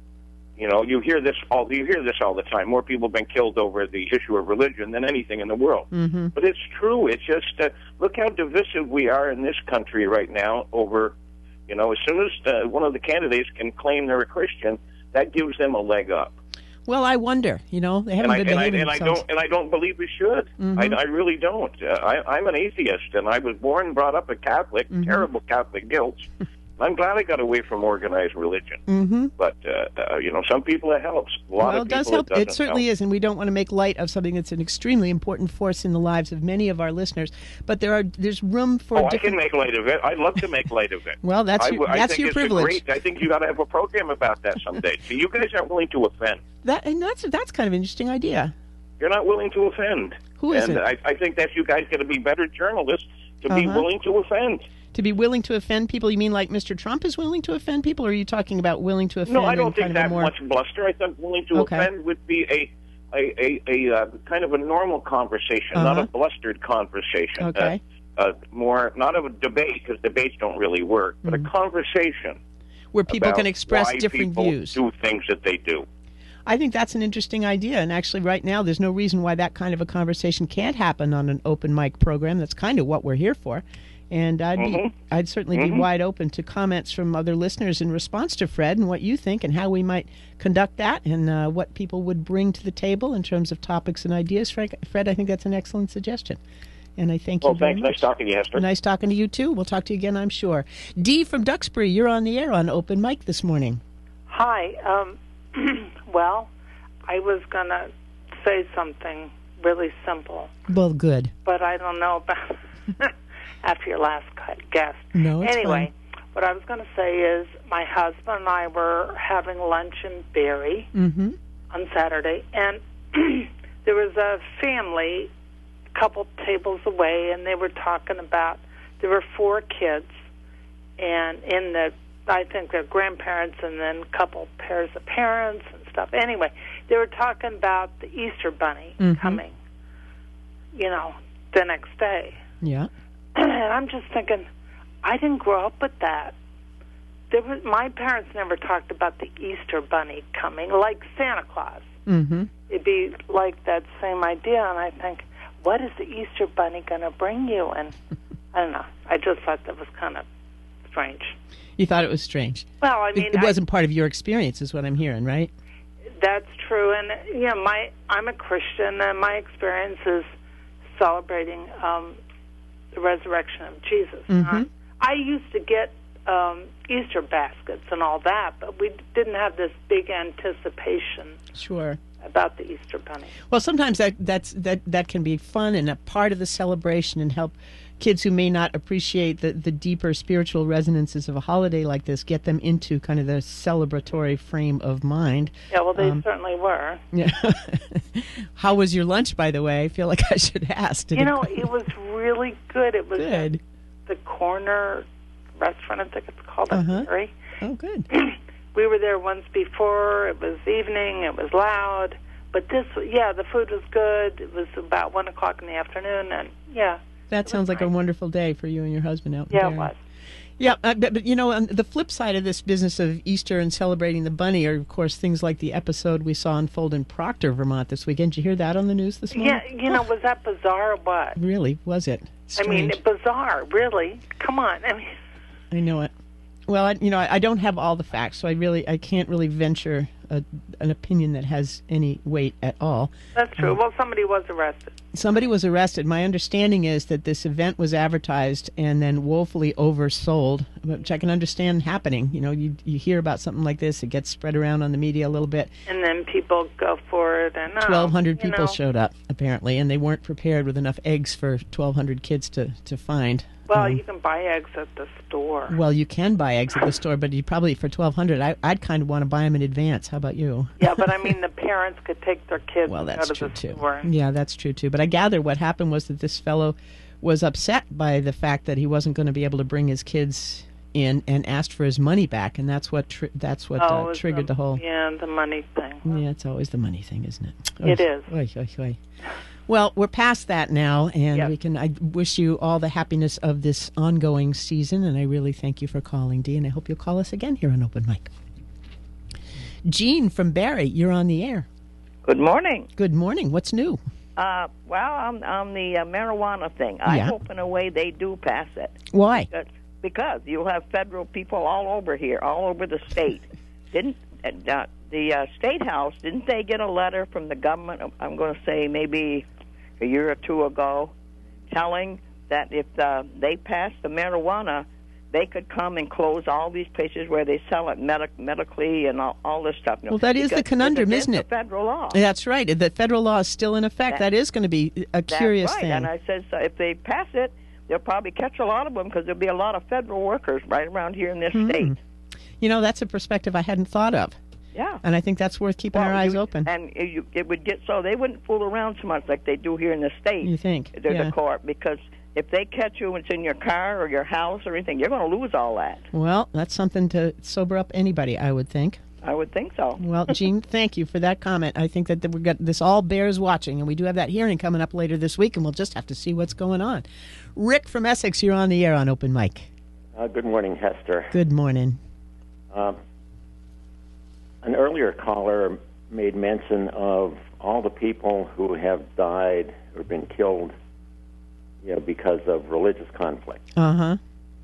you know, you hear this all you hear this all the time. More people have been killed over the issue of religion than anything in the world. Mm-hmm. But it's true. It's just uh, look how divisive we are in this country right now. Over, you know, as soon as uh, one of the candidates can claim they're a Christian, that gives them a leg up. Well, I wonder. You know, they haven't and been I, behaving and I, and themselves. I don't, and I don't believe we should. Mm-hmm. I, I really don't. Uh, I, I'm an atheist, and I was born and brought up a Catholic. Mm-hmm. Terrible Catholic guilt. I'm glad I got away from organized religion. Mm-hmm. But uh, uh, you know, some people it helps. A lot well, of it does people help. It, it certainly help. is, and we don't want to make light of something that's an extremely important force in the lives of many of our listeners. But there are there's room for. Oh, different... I can make light of it. I'd love to make light of it. Well, that's I, your, I that's think your it's privilege. A great, I think you got to have a program about that someday. See, you guys aren't willing to offend. That and that's that's kind of an interesting idea. You're not willing to offend. Who is and it? I, I think that you guys got to be better journalists to uh-huh. be willing to offend. To be willing to offend people? You mean like Mister Trump is willing to offend people, or are you talking about willing to offend? No, I don't think kind that of more... much bluster. I think willing to okay. offend would be a a, a, a uh, kind of a normal conversation, uh-huh. not a blustered conversation. Okay. Uh, uh, more, not of a debate, because debates don't really work, but mm-hmm. a conversation. Where people about can express why different people views. do things that they do. I think that's an interesting idea, and actually right now there's no reason why that kind of a conversation can't happen on an open mic program. That's kind of what we're here for. And I'd mm-hmm. be, I'd certainly mm-hmm. be wide open to comments from other listeners in response to Fred and what you think and how we might conduct that and uh, what people would bring to the table in terms of topics and ideas. Fred, Fred I think that's an excellent suggestion. And I thank well, you very thanks. much. Nice talking to you, Hester. Nice talking to you, too. We'll talk to you again, I'm sure. Dee from Duxbury, you're on the air on Open Mic this morning. Hi. Um, well, I was going to say something really simple. Well, good. But I don't know about after your last guest. No, it's Anyway, fine. What I was going to say is my husband and I were having lunch in Barrie mm-hmm. on Saturday, and there was a family a couple tables away, and they were talking about, there were four kids, and in the, I think they're grandparents and then a couple pairs of parents and stuff. Anyway, they were talking about the Easter Bunny mm-hmm. coming, you know, the next day. Yeah. And I'm just thinking, I didn't grow up with that. There was, my parents never talked about the Easter Bunny coming, like Santa Claus. Mm-hmm. It'd be like that same idea, and I think, what is the Easter Bunny going to bring you? And I don't know. I just thought that was kind of strange. You thought it was strange. Well, I mean, it, it wasn't part of your experience, is what I'm hearing, right? That's true, and yeah, my I'm a Christian, and my experience is celebrating um, the resurrection of Jesus. Mm-hmm. Uh, I used to get um, Easter baskets and all that, but we didn't have this big anticipation. Sure. About the Easter bunny. Well, sometimes that that's that that can be fun and a part of the celebration and help kids who may not appreciate the, the deeper spiritual resonances of a holiday like this, get them into kind of the celebratory frame of mind. Yeah, well, they um, certainly were. Yeah. How was your lunch, by the way? I feel like I should ask. Did you it know, it was really good. It was good. The Corner restaurant, I think it's called. Uh-huh. Missouri. Oh, good. We were there once before. It was evening. It was loud. But this, yeah, the food was good. It was about one o'clock in the afternoon, and yeah. That sounds like a wonderful day for you and your husband out there. Yeah, it was. Yeah, uh, but, but, you know, on the flip side of this business of Easter and celebrating the bunny are, of course, things like the episode we saw unfold in Proctor, Vermont this weekend. Did you hear that on the news this morning? Yeah, you know, was that bizarre or what? Really, was it? Strange. I mean, bizarre, really. Come on. I mean, I know it. Well, I, you know, I, I don't have all the facts, so I really, I can't really venture a, an opinion that has any weight at all. That's true. Um, well, somebody was arrested. Somebody was arrested. My understanding is that this event was advertised and then woefully oversold, which I can understand happening. You know, you you hear about something like this, it gets spread around on the media a little bit. And then people go for it, and oh, twelve hundred people know. showed up, apparently, and they weren't prepared with enough eggs for twelve hundred kids to, to find. Well, um, you can buy eggs at the store. Well, you can buy eggs at the store, but you probably, for twelve hundred, I, I'd kind of want to buy them in advance. How about you? Yeah, but I mean, the parents could take their kids well, that's out of true the too. store. Yeah, that's true, too. But I gather what happened was that this fellow was upset by the fact that he wasn't going to be able to bring his kids in and asked for his money back, and that's what tri- that's what oh, uh, triggered the, the whole... Yeah, the money thing. Yeah, it's always the money thing, isn't it? It oy, is. Oy, oy, oy. Well, we're past that now, and yep. we can. I wish you all the happiness of this ongoing season, and I really thank you for calling, Dee, and I hope you'll call us again here on Open Mic. Jean from Barrie, you're on the air. Good morning. Good morning. What's new? Uh, well, on, on the uh, marijuana thing, Yeah. I hope in a way they do pass it. Why? Because, because you'll have federal people all over here, all over the state. Didn't uh, the uh, State House, didn't they get a letter from the government, I'm going to say maybe a year or two ago, telling that if uh, they passed the marijuana, they could come and close all these places where they sell it medic- medically and all, all this stuff. You know, well, that is the conundrum, isn't it? Federal law. That's right. The federal law is still in effect. that, that is going to be a curious that's right. thing. And I said, so if they pass it, they'll probably catch a lot of them because there'll be a lot of federal workers right around here in this Hmm. state. You know, that's a perspective I hadn't thought of. Yeah. And I think that's worth keeping Well, our eyes you- open. And you, it would get so they wouldn't fool around so much like they do here in the state. You think? There's Yeah. a court because if they catch you and it's in your car or your house or anything, you're going to lose all that. Well, that's something to sober up anybody, I would think. I would think so. Well, Jean, thank you for that comment. I think that we got this all bears watching, and we do have that hearing coming up later this week, and we'll just have to see what's going on. Rick from Essex, you're on the air on Open Mic. Uh, good morning, Hester. Good morning. Um, an earlier caller made mention of all the people who have died or been killed, you know, because of religious conflict. Uh huh.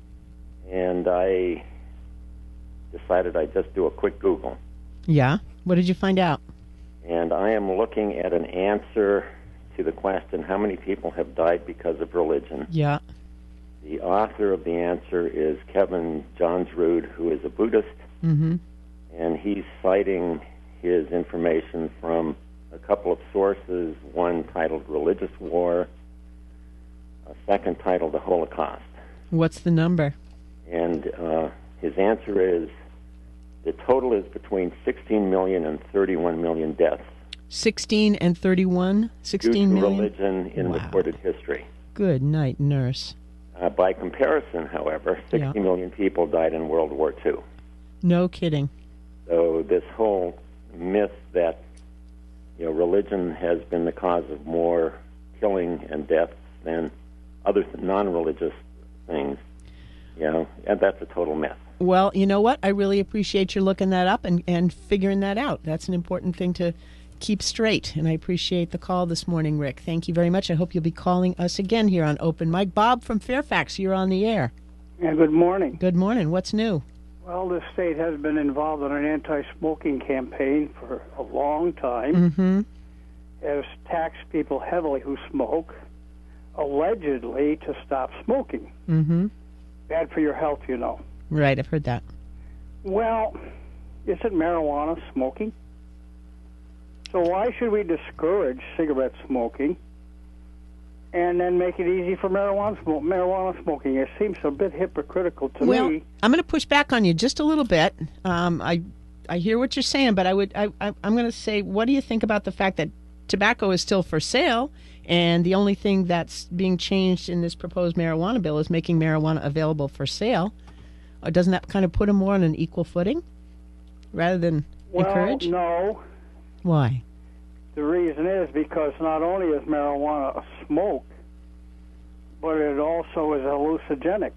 And I decided I'd just do a quick Google. Yeah. What did you find out? And I am looking at an answer to the question, how many people have died because of religion? Yeah. The author of the answer is Kevin Johnsrud, who is a Buddhist. Mm-hmm. And he's citing his information from a couple of sources, one titled Religious War, a second titled The Holocaust. What's the number? And uh, his answer is the total is between sixteen million and thirty-one million deaths sixteen and thirty-one? sixteen due to million? religion in Wow. recorded history. Good night, nurse. Uh, by comparison, however, sixty Yeah. million people died in World War Two. No kidding. So this whole myth that, you know, religion has been the cause of more killing and deaths than other th- non-religious things, you know, and that's a total myth. Well, you know what? I really appreciate you looking that up and, and figuring that out. That's an important thing to keep straight. And I appreciate the call this morning, Rick. Thank you very much. I hope you'll be calling us again here on Open Mic. Bob from Fairfax, you're on the air. Yeah, good morning. Good morning. What's new? Well, the state has been involved in an anti-smoking campaign for a long time. Mm-hmm. It has taxed people heavily who smoke, allegedly to stop smoking. Mm-hmm. Bad for your health, you know. Right, I've heard that. Well, isn't marijuana smoking? So why should we discourage cigarette smoking and then make it easy for marijuana, smoke, marijuana smoking? It seems a bit hypocritical to well, me. I'm going to push back on you just a little bit. Um, I I hear what you're saying, but I would I, I I'm going to say, what do you think about the fact that tobacco is still for sale, and the only thing that's being changed in this proposed marijuana bill is making marijuana available for sale? Or doesn't that kind of put them more on an equal footing rather than well, encourage? no. Why? The reason is because not only is marijuana a smoke, but it also is hallucinogenic.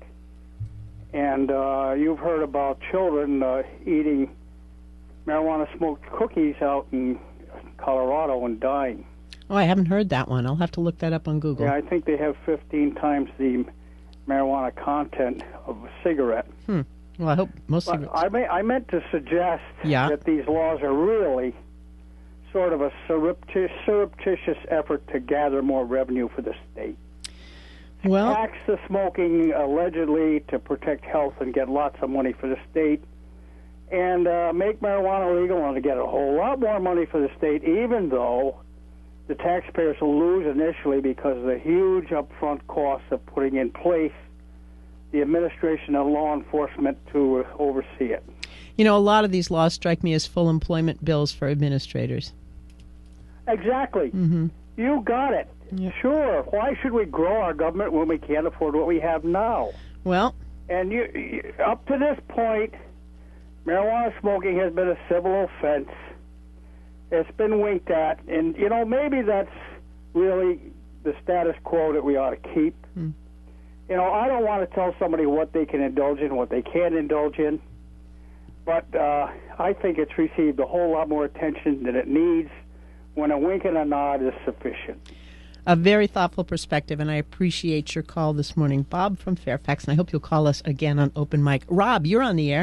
And uh, you've heard about children uh, eating marijuana-smoked cookies out in Colorado and dying. Oh, I haven't heard that one. I'll have to look that up on Google. Yeah, I think they have fifteen times the marijuana content of a cigarette. Hmm. Well, I hope most But cigarettes... I, may, I meant to suggest Yeah. that these laws are really sort of a surreptitious, surreptitious effort to gather more revenue for the state. Well, Tax the smoking allegedly to protect health and get lots of money for the state, and uh, make marijuana legal and to get a whole lot more money for the state, even though the taxpayers will lose initially because of the huge upfront costs of putting in place the administration and law enforcement to uh, oversee it. you know, a lot of these laws strike me as full employment bills for administrators. Exactly. Mm-hmm. You got it. Yeah. Sure. Why should we grow our government when we can't afford what we have now? Well, And you, you, up to this point, marijuana smoking has been a civil offense. It's been winked at, and you know maybe that's really the status quo that we ought to keep. Hmm. You know, I don't want to tell somebody what they can indulge in, what they can't indulge in, but uh, I think it's received a whole lot more attention than it needs. When a wink and a nod is sufficient. A very thoughtful perspective, and I appreciate your call this morning. Bob from Fairfax, and I hope you'll call us again on Open Mic. Rob, you're on the air.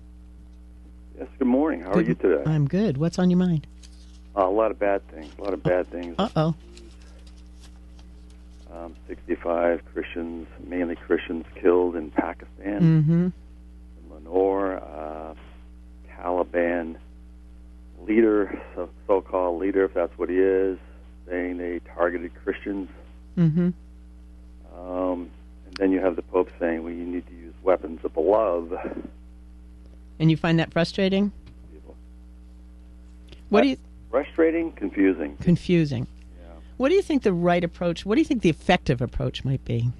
Yes, good morning. How Good. are you today? I'm good. What's on your mind? Uh, a lot of bad things. A lot of bad things. Uh-oh. Um, sixty-five Christians, mainly Christians, killed in Pakistan. Mm-hmm. Lenore, uh, Taliban leader, so, so-called leader, if that's what he is, saying they targeted Christians. Mm-hmm. Um, and then you have the Pope saying we need to use weapons of love. And you find that frustrating? What do you... Frustrating, confusing. Confusing. Yeah. What do you think the right approach, what do you think the effective approach might be?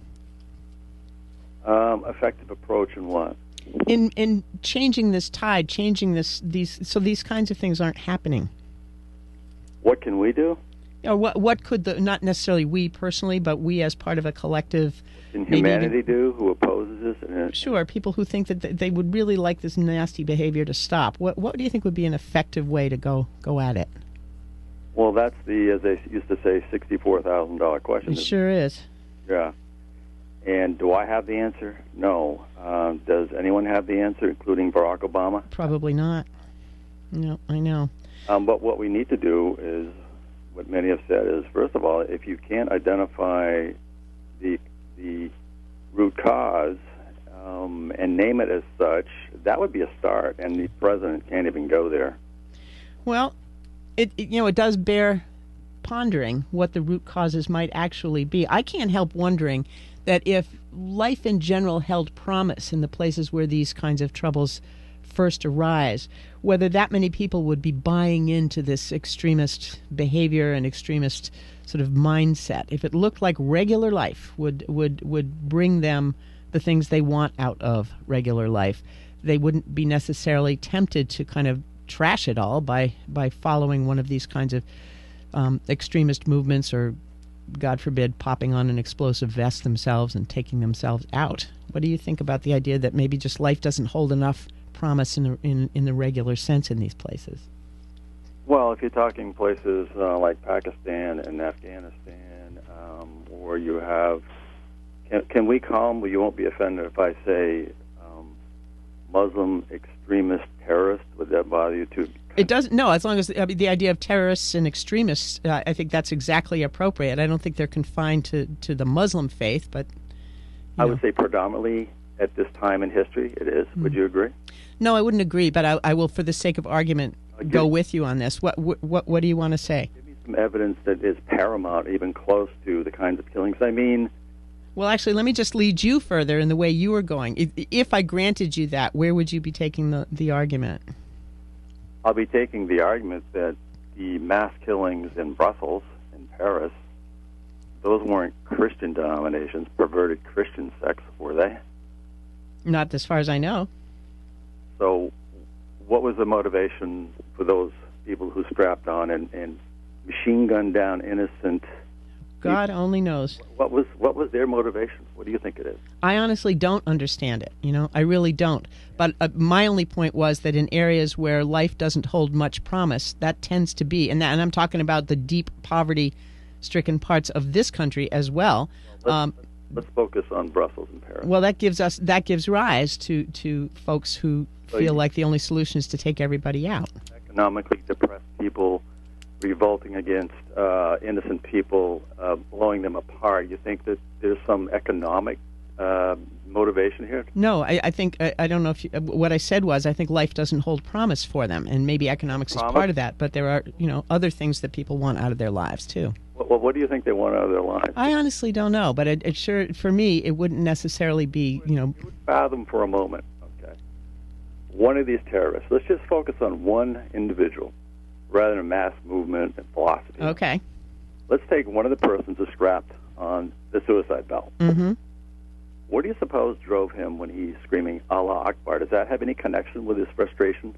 Um, effective approach in what? In in changing this tide, changing this these so these kinds of things aren't happening. What can we do? Or what what could the not necessarily we personally, but we as part of a collective. Can humanity even, do who opposes this? And sure, people who think that they would really like this nasty behavior to stop. What what do you think would be an effective way to go go at it? Well, that's the, as they used to say, sixty-four thousand dollar question. It sure is. Yeah. And do I have the answer? No. Um, does anyone have the answer, including Barack Obama? Probably not. No, I know. Um, but what we need to do is, what many have said is, first of all, if you can't identify the the root cause um, and name it as such, that would be a start. And the president can't even go there. Well, it, it you know it does bear pondering what the root causes might actually be. I can't help wondering that if life in general held promise in the places where these kinds of troubles first arise, whether that many people would be buying into this extremist behavior and extremist sort of mindset. If it looked like regular life would, would, would bring them the things they want out of regular life, they wouldn't be necessarily tempted to kind of trash it all by, by following one of these kinds of um, extremist movements or, God forbid, popping on an explosive vest themselves and taking themselves out. What do you think about the idea that maybe just life doesn't hold enough promise in the, in, in the regular sense in these places? Well, if you're talking places uh, like Pakistan and Afghanistan, um, or you have can, can we call them, well, you won't be offended if I say um, Muslim extremist terrorist? Would that bother you too? It doesn't. No, as long as I mean, the idea of terrorists and extremists, uh, I think that's exactly appropriate. I don't think they're confined to, to the Muslim faith, but I would say predominantly at this time in history it is. Mm. Would you agree? No, I wouldn't agree, but I, I will, for the sake of argument, uh, go with you on this. What what what do you want to say? Give me some evidence that is paramount, even close to the kinds of killings. I mean. Well, actually, let me just lead you further in the way you were going. If, if I granted you that, where would you be taking the, the argument? I'll be taking the argument that the mass killings in Brussels, in Paris, those weren't Christian denominations, perverted Christian sects, were they? Not as far as I know. So what was the motivation for those people who strapped on and, and machine gunned down innocent God people? Only knows. What was what was their motivation? What do you think it is? I honestly don't understand it. You know, I really don't. But uh, my only point was that in areas where life doesn't hold much promise, that tends to be, and, that, and I'm talking about the deep poverty-stricken parts of this country as well. Let's, um, let's focus on Brussels and Paris. Well, that gives us that gives rise to, to folks who so feel you, like the only solution is to take everybody out. Economically depressed people revolting against uh, innocent people, uh, blowing them apart. You think that there's some economic uh, motivation here? No, I, I think I, I don't know if you, what I said was I think life doesn't hold promise for them, and maybe economics promise? is part of that. But there are you know other things that people want out of their lives too. Well, what do you think they want out of their lives? I honestly don't know, but it, it sure for me it wouldn't necessarily be you know. Fathom for a moment, okay. One of these terrorists. Let's just focus on one individual, rather than a mass movement and philosophy. Okay. Let's take one of the persons who's strapped on the suicide belt. Mm-hmm. What do you suppose drove him when he's screaming Allah Akbar? Does that have any connection with his frustration?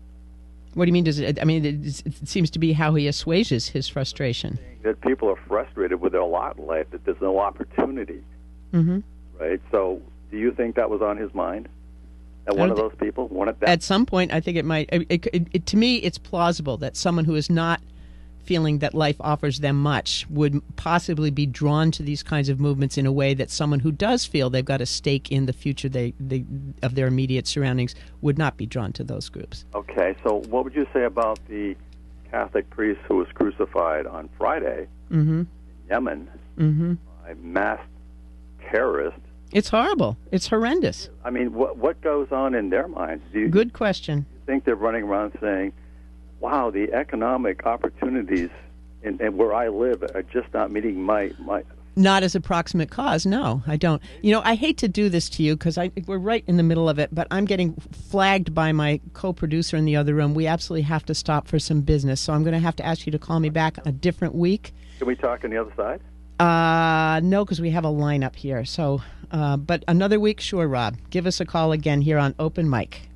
What do you mean? Does it? I mean, it, it seems to be how he assuages his frustration. That people are frustrated with their lot in life, that there's no opportunity. Mm-hmm. Right? So do you think that was on his mind? That one of those people wanted that? At some point, I think it might. It, it, it, to me, it's plausible that someone who is not feeling that life offers them much would possibly be drawn to these kinds of movements in a way that someone who does feel they've got a stake in the future they, they, of their immediate surroundings would not be drawn to those groups. Okay, so what would you say about the Catholic priest who was crucified on Friday mm-hmm. in Yemen mm-hmm. by masked terrorists? It's horrible. It's horrendous. I mean, what what goes on in their minds? Do you, Good question. Do you think they're running around saying, wow, the economic opportunities in, in where I live are just not meeting my, my... Not as a proximate cause, no, I don't. You know, I hate to do this to you because we're right in the middle of it, but I'm getting flagged by my co-producer in the other room. We absolutely have to stop for some business, so I'm going to have to ask you to call me back a different week. Can we talk on the other side? Uh, no, because we have a lineup here. So, uh, but another week, sure, Rob. Give us a call again here on Open Mic.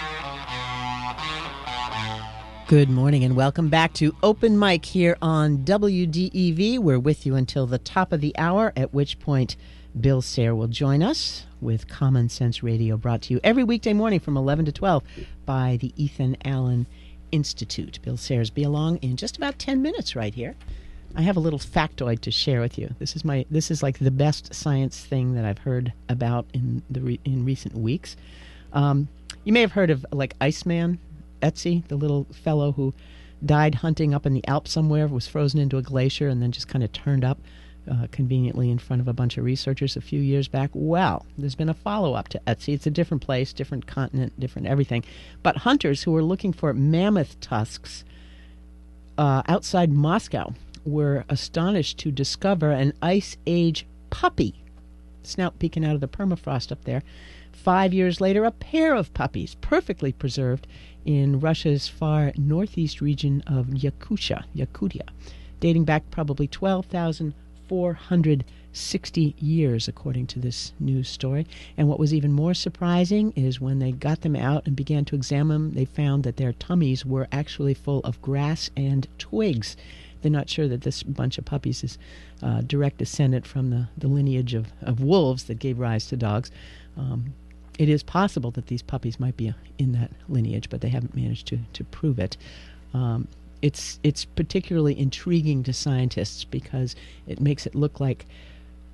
Good morning and welcome back to Open Mic here on W D E V. We're with you until the top of the hour, at which point Bill Sayre will join us with Common Sense Radio, brought to you every weekday morning from eleven to twelve by the Ethan Allen Institute. Bill Sayre's be along in just about ten minutes right here. I have a little factoid to share with you. This is my this is like the best science thing that I've heard about in the re, in recent weeks. Um, you may have heard of like Iceman, Ötzi, the little fellow who died hunting up in the Alps somewhere, was frozen into a glacier, and then just kind of turned up uh, conveniently in front of a bunch of researchers a few years back. Well, there's been a follow-up to Ötzi. It's a different place, different continent, different everything. But hunters who were looking for mammoth tusks uh, outside Moscow were astonished to discover an Ice Age puppy, snout peeking out of the permafrost up there. Five years later, a pair of puppies, perfectly preserved in Russia's far northeast region of Yakutia, Yakutia, dating back probably twelve thousand four hundred sixty years, according to this news story. And what was even more surprising is when they got them out and began to examine them, they found that their tummies were actually full of grass and twigs. They're not sure that this bunch of puppies is uh, direct descendant from the, the lineage of, of wolves that gave rise to dogs. Um, it is possible that these puppies might be in that lineage, but they haven't managed to, to prove it. Um, it's it's particularly intriguing to scientists because it makes it look like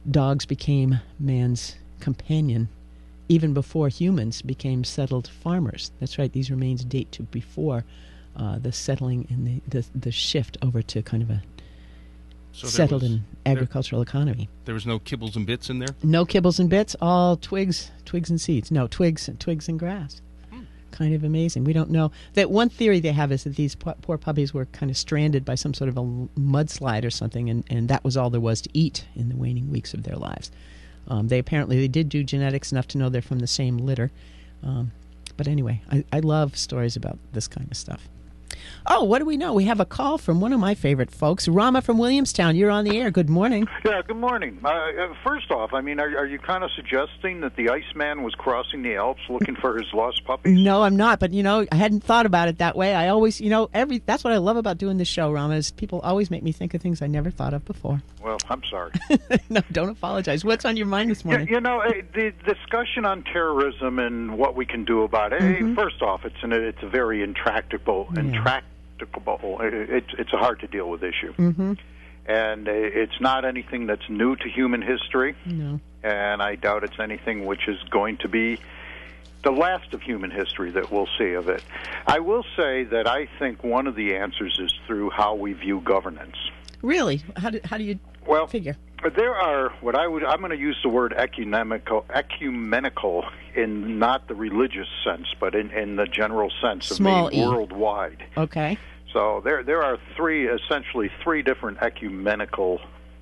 dogs became man's companion even before humans became settled farmers. That's right, these remains date to before uh, the settling and the, the, the shift over to kind of a so settled was, and agricultural there, economy. There was no kibbles and bits in there? No kibbles and bits, all twigs, twigs and seeds. No, twigs, twigs and grass. Hmm. Kind of amazing. We don't know. That one theory they have is that these poor, poor puppies were kind of stranded by some sort of a mudslide or something, and, and that was all there was to eat in the waning weeks of their lives. Um, they apparently they did do genetics enough to know they're from the same litter. Um, but anyway, I, I love stories about this kind of stuff. Oh, what do we know? We have a call from one of my favorite folks, Rama from Williamstown. You're on the air. Good morning. Yeah, good morning. Uh, first off, I mean, are, are you kind of suggesting that the Iceman was crossing the Alps looking for his lost puppies? No, I'm not. But, you know, I hadn't thought about it that way. I always, you know, every that's what I love about doing this show, Rama, is people always make me think of things I never thought of before. Well, I'm sorry. No, don't apologize. What's on your mind this morning? You, you know, the discussion on terrorism and what we can do about it, mm-hmm. first off, it's an, it's a very intractable, yeah. intractable, it's, it's a hard-to-deal-with issue. Mm-hmm. And it's not anything that's new to human history. No. And I doubt it's anything which is going to be the last of human history that we'll see of it. I will say that I think one of the answers is through how we view governance. Really? How do, how do you well, figure? There are what I would I'm going to use the word ecumenical, ecumenical in not the religious sense, but in, in the general sense of Small being e. worldwide. Okay. So there there are three essentially three different ecumenical.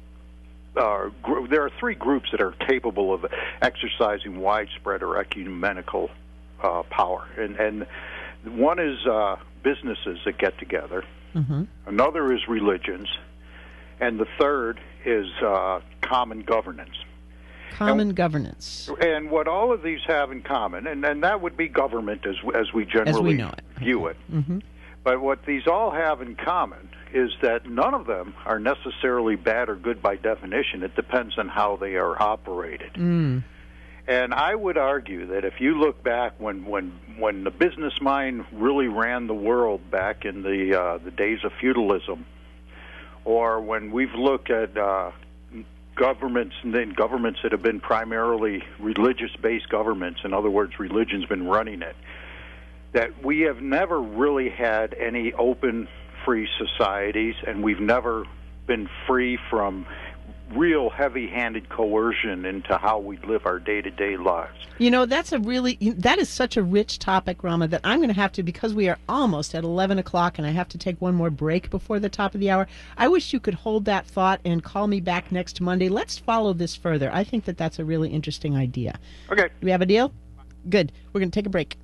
Uh, gr- there are three groups that are capable of exercising widespread or ecumenical uh, power, and and one is uh, businesses that get together. Mm-hmm. Another is religions. And the third is uh, common governance. Common and, governance. And what all of these have in common, and, and that would be government as as we generally as we know it. view it. Mm-hmm. But what these all have in common is that none of them are necessarily bad or good by definition. It depends on how they are operated. Mm. And I would argue that if you look back when when, when the business mind really ran the world back in the uh, the days of feudalism, or when we've looked at uh, governments and then governments that have been primarily religious-based governments, in other words, religion's been running it, that we have never really had any open, free societies, and we've never been free from real heavy-handed coercion into how we live our day-to-day lives. You know, that's a really, that is such a rich topic, Rama, that I'm going to have to, because we are almost at eleven o'clock and I have to take one more break before the top of the hour, I wish you could hold that thought and call me back next Monday. Let's follow this further. I think that that's a really interesting idea. Okay. Do we have a deal? Good. We're going to take a break.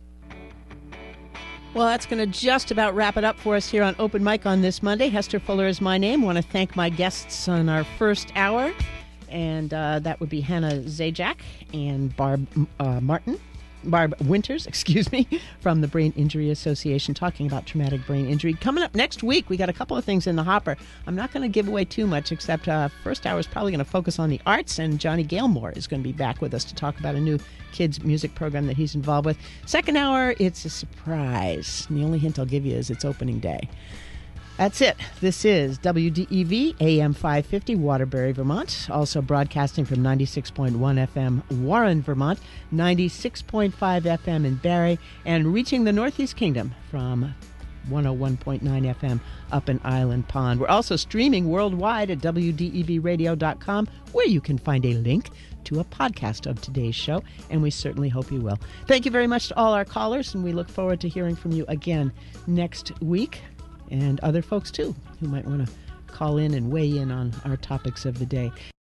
Well, that's going to just about wrap it up for us here on Open Mic on this Monday. Hester Fuller is my name. I want to thank my guests on our first hour, and uh, that would be Hannah Zajac and Barb uh, Martin, Barb Winters, excuse me, from the Brain Injury Association, talking about traumatic brain injury. Coming up next week, we got a couple of things in the hopper. I'm not going to give away too much, except uh, first hour is probably going to focus on the arts, and Johnny Gailmore is going to be back with us to talk about a new kids music program that he's involved with. Second hour, it's a surprise. And the only hint I'll give you is it's opening day. That's it. This is W D E V, A M five fifty, Waterbury, Vermont. Also broadcasting from ninety-six point one F M, Warren, Vermont, ninety-six point five F M in Barrie, and reaching the Northeast Kingdom from one oh one point nine F M up in Island Pond. We're also streaming worldwide at W D E V radio dot com, where you can find a link to a podcast of today's show, and we certainly hope you will. Thank you very much to all our callers, and we look forward to hearing from you again next week, and other folks too who might want to call in and weigh in on our topics of the day.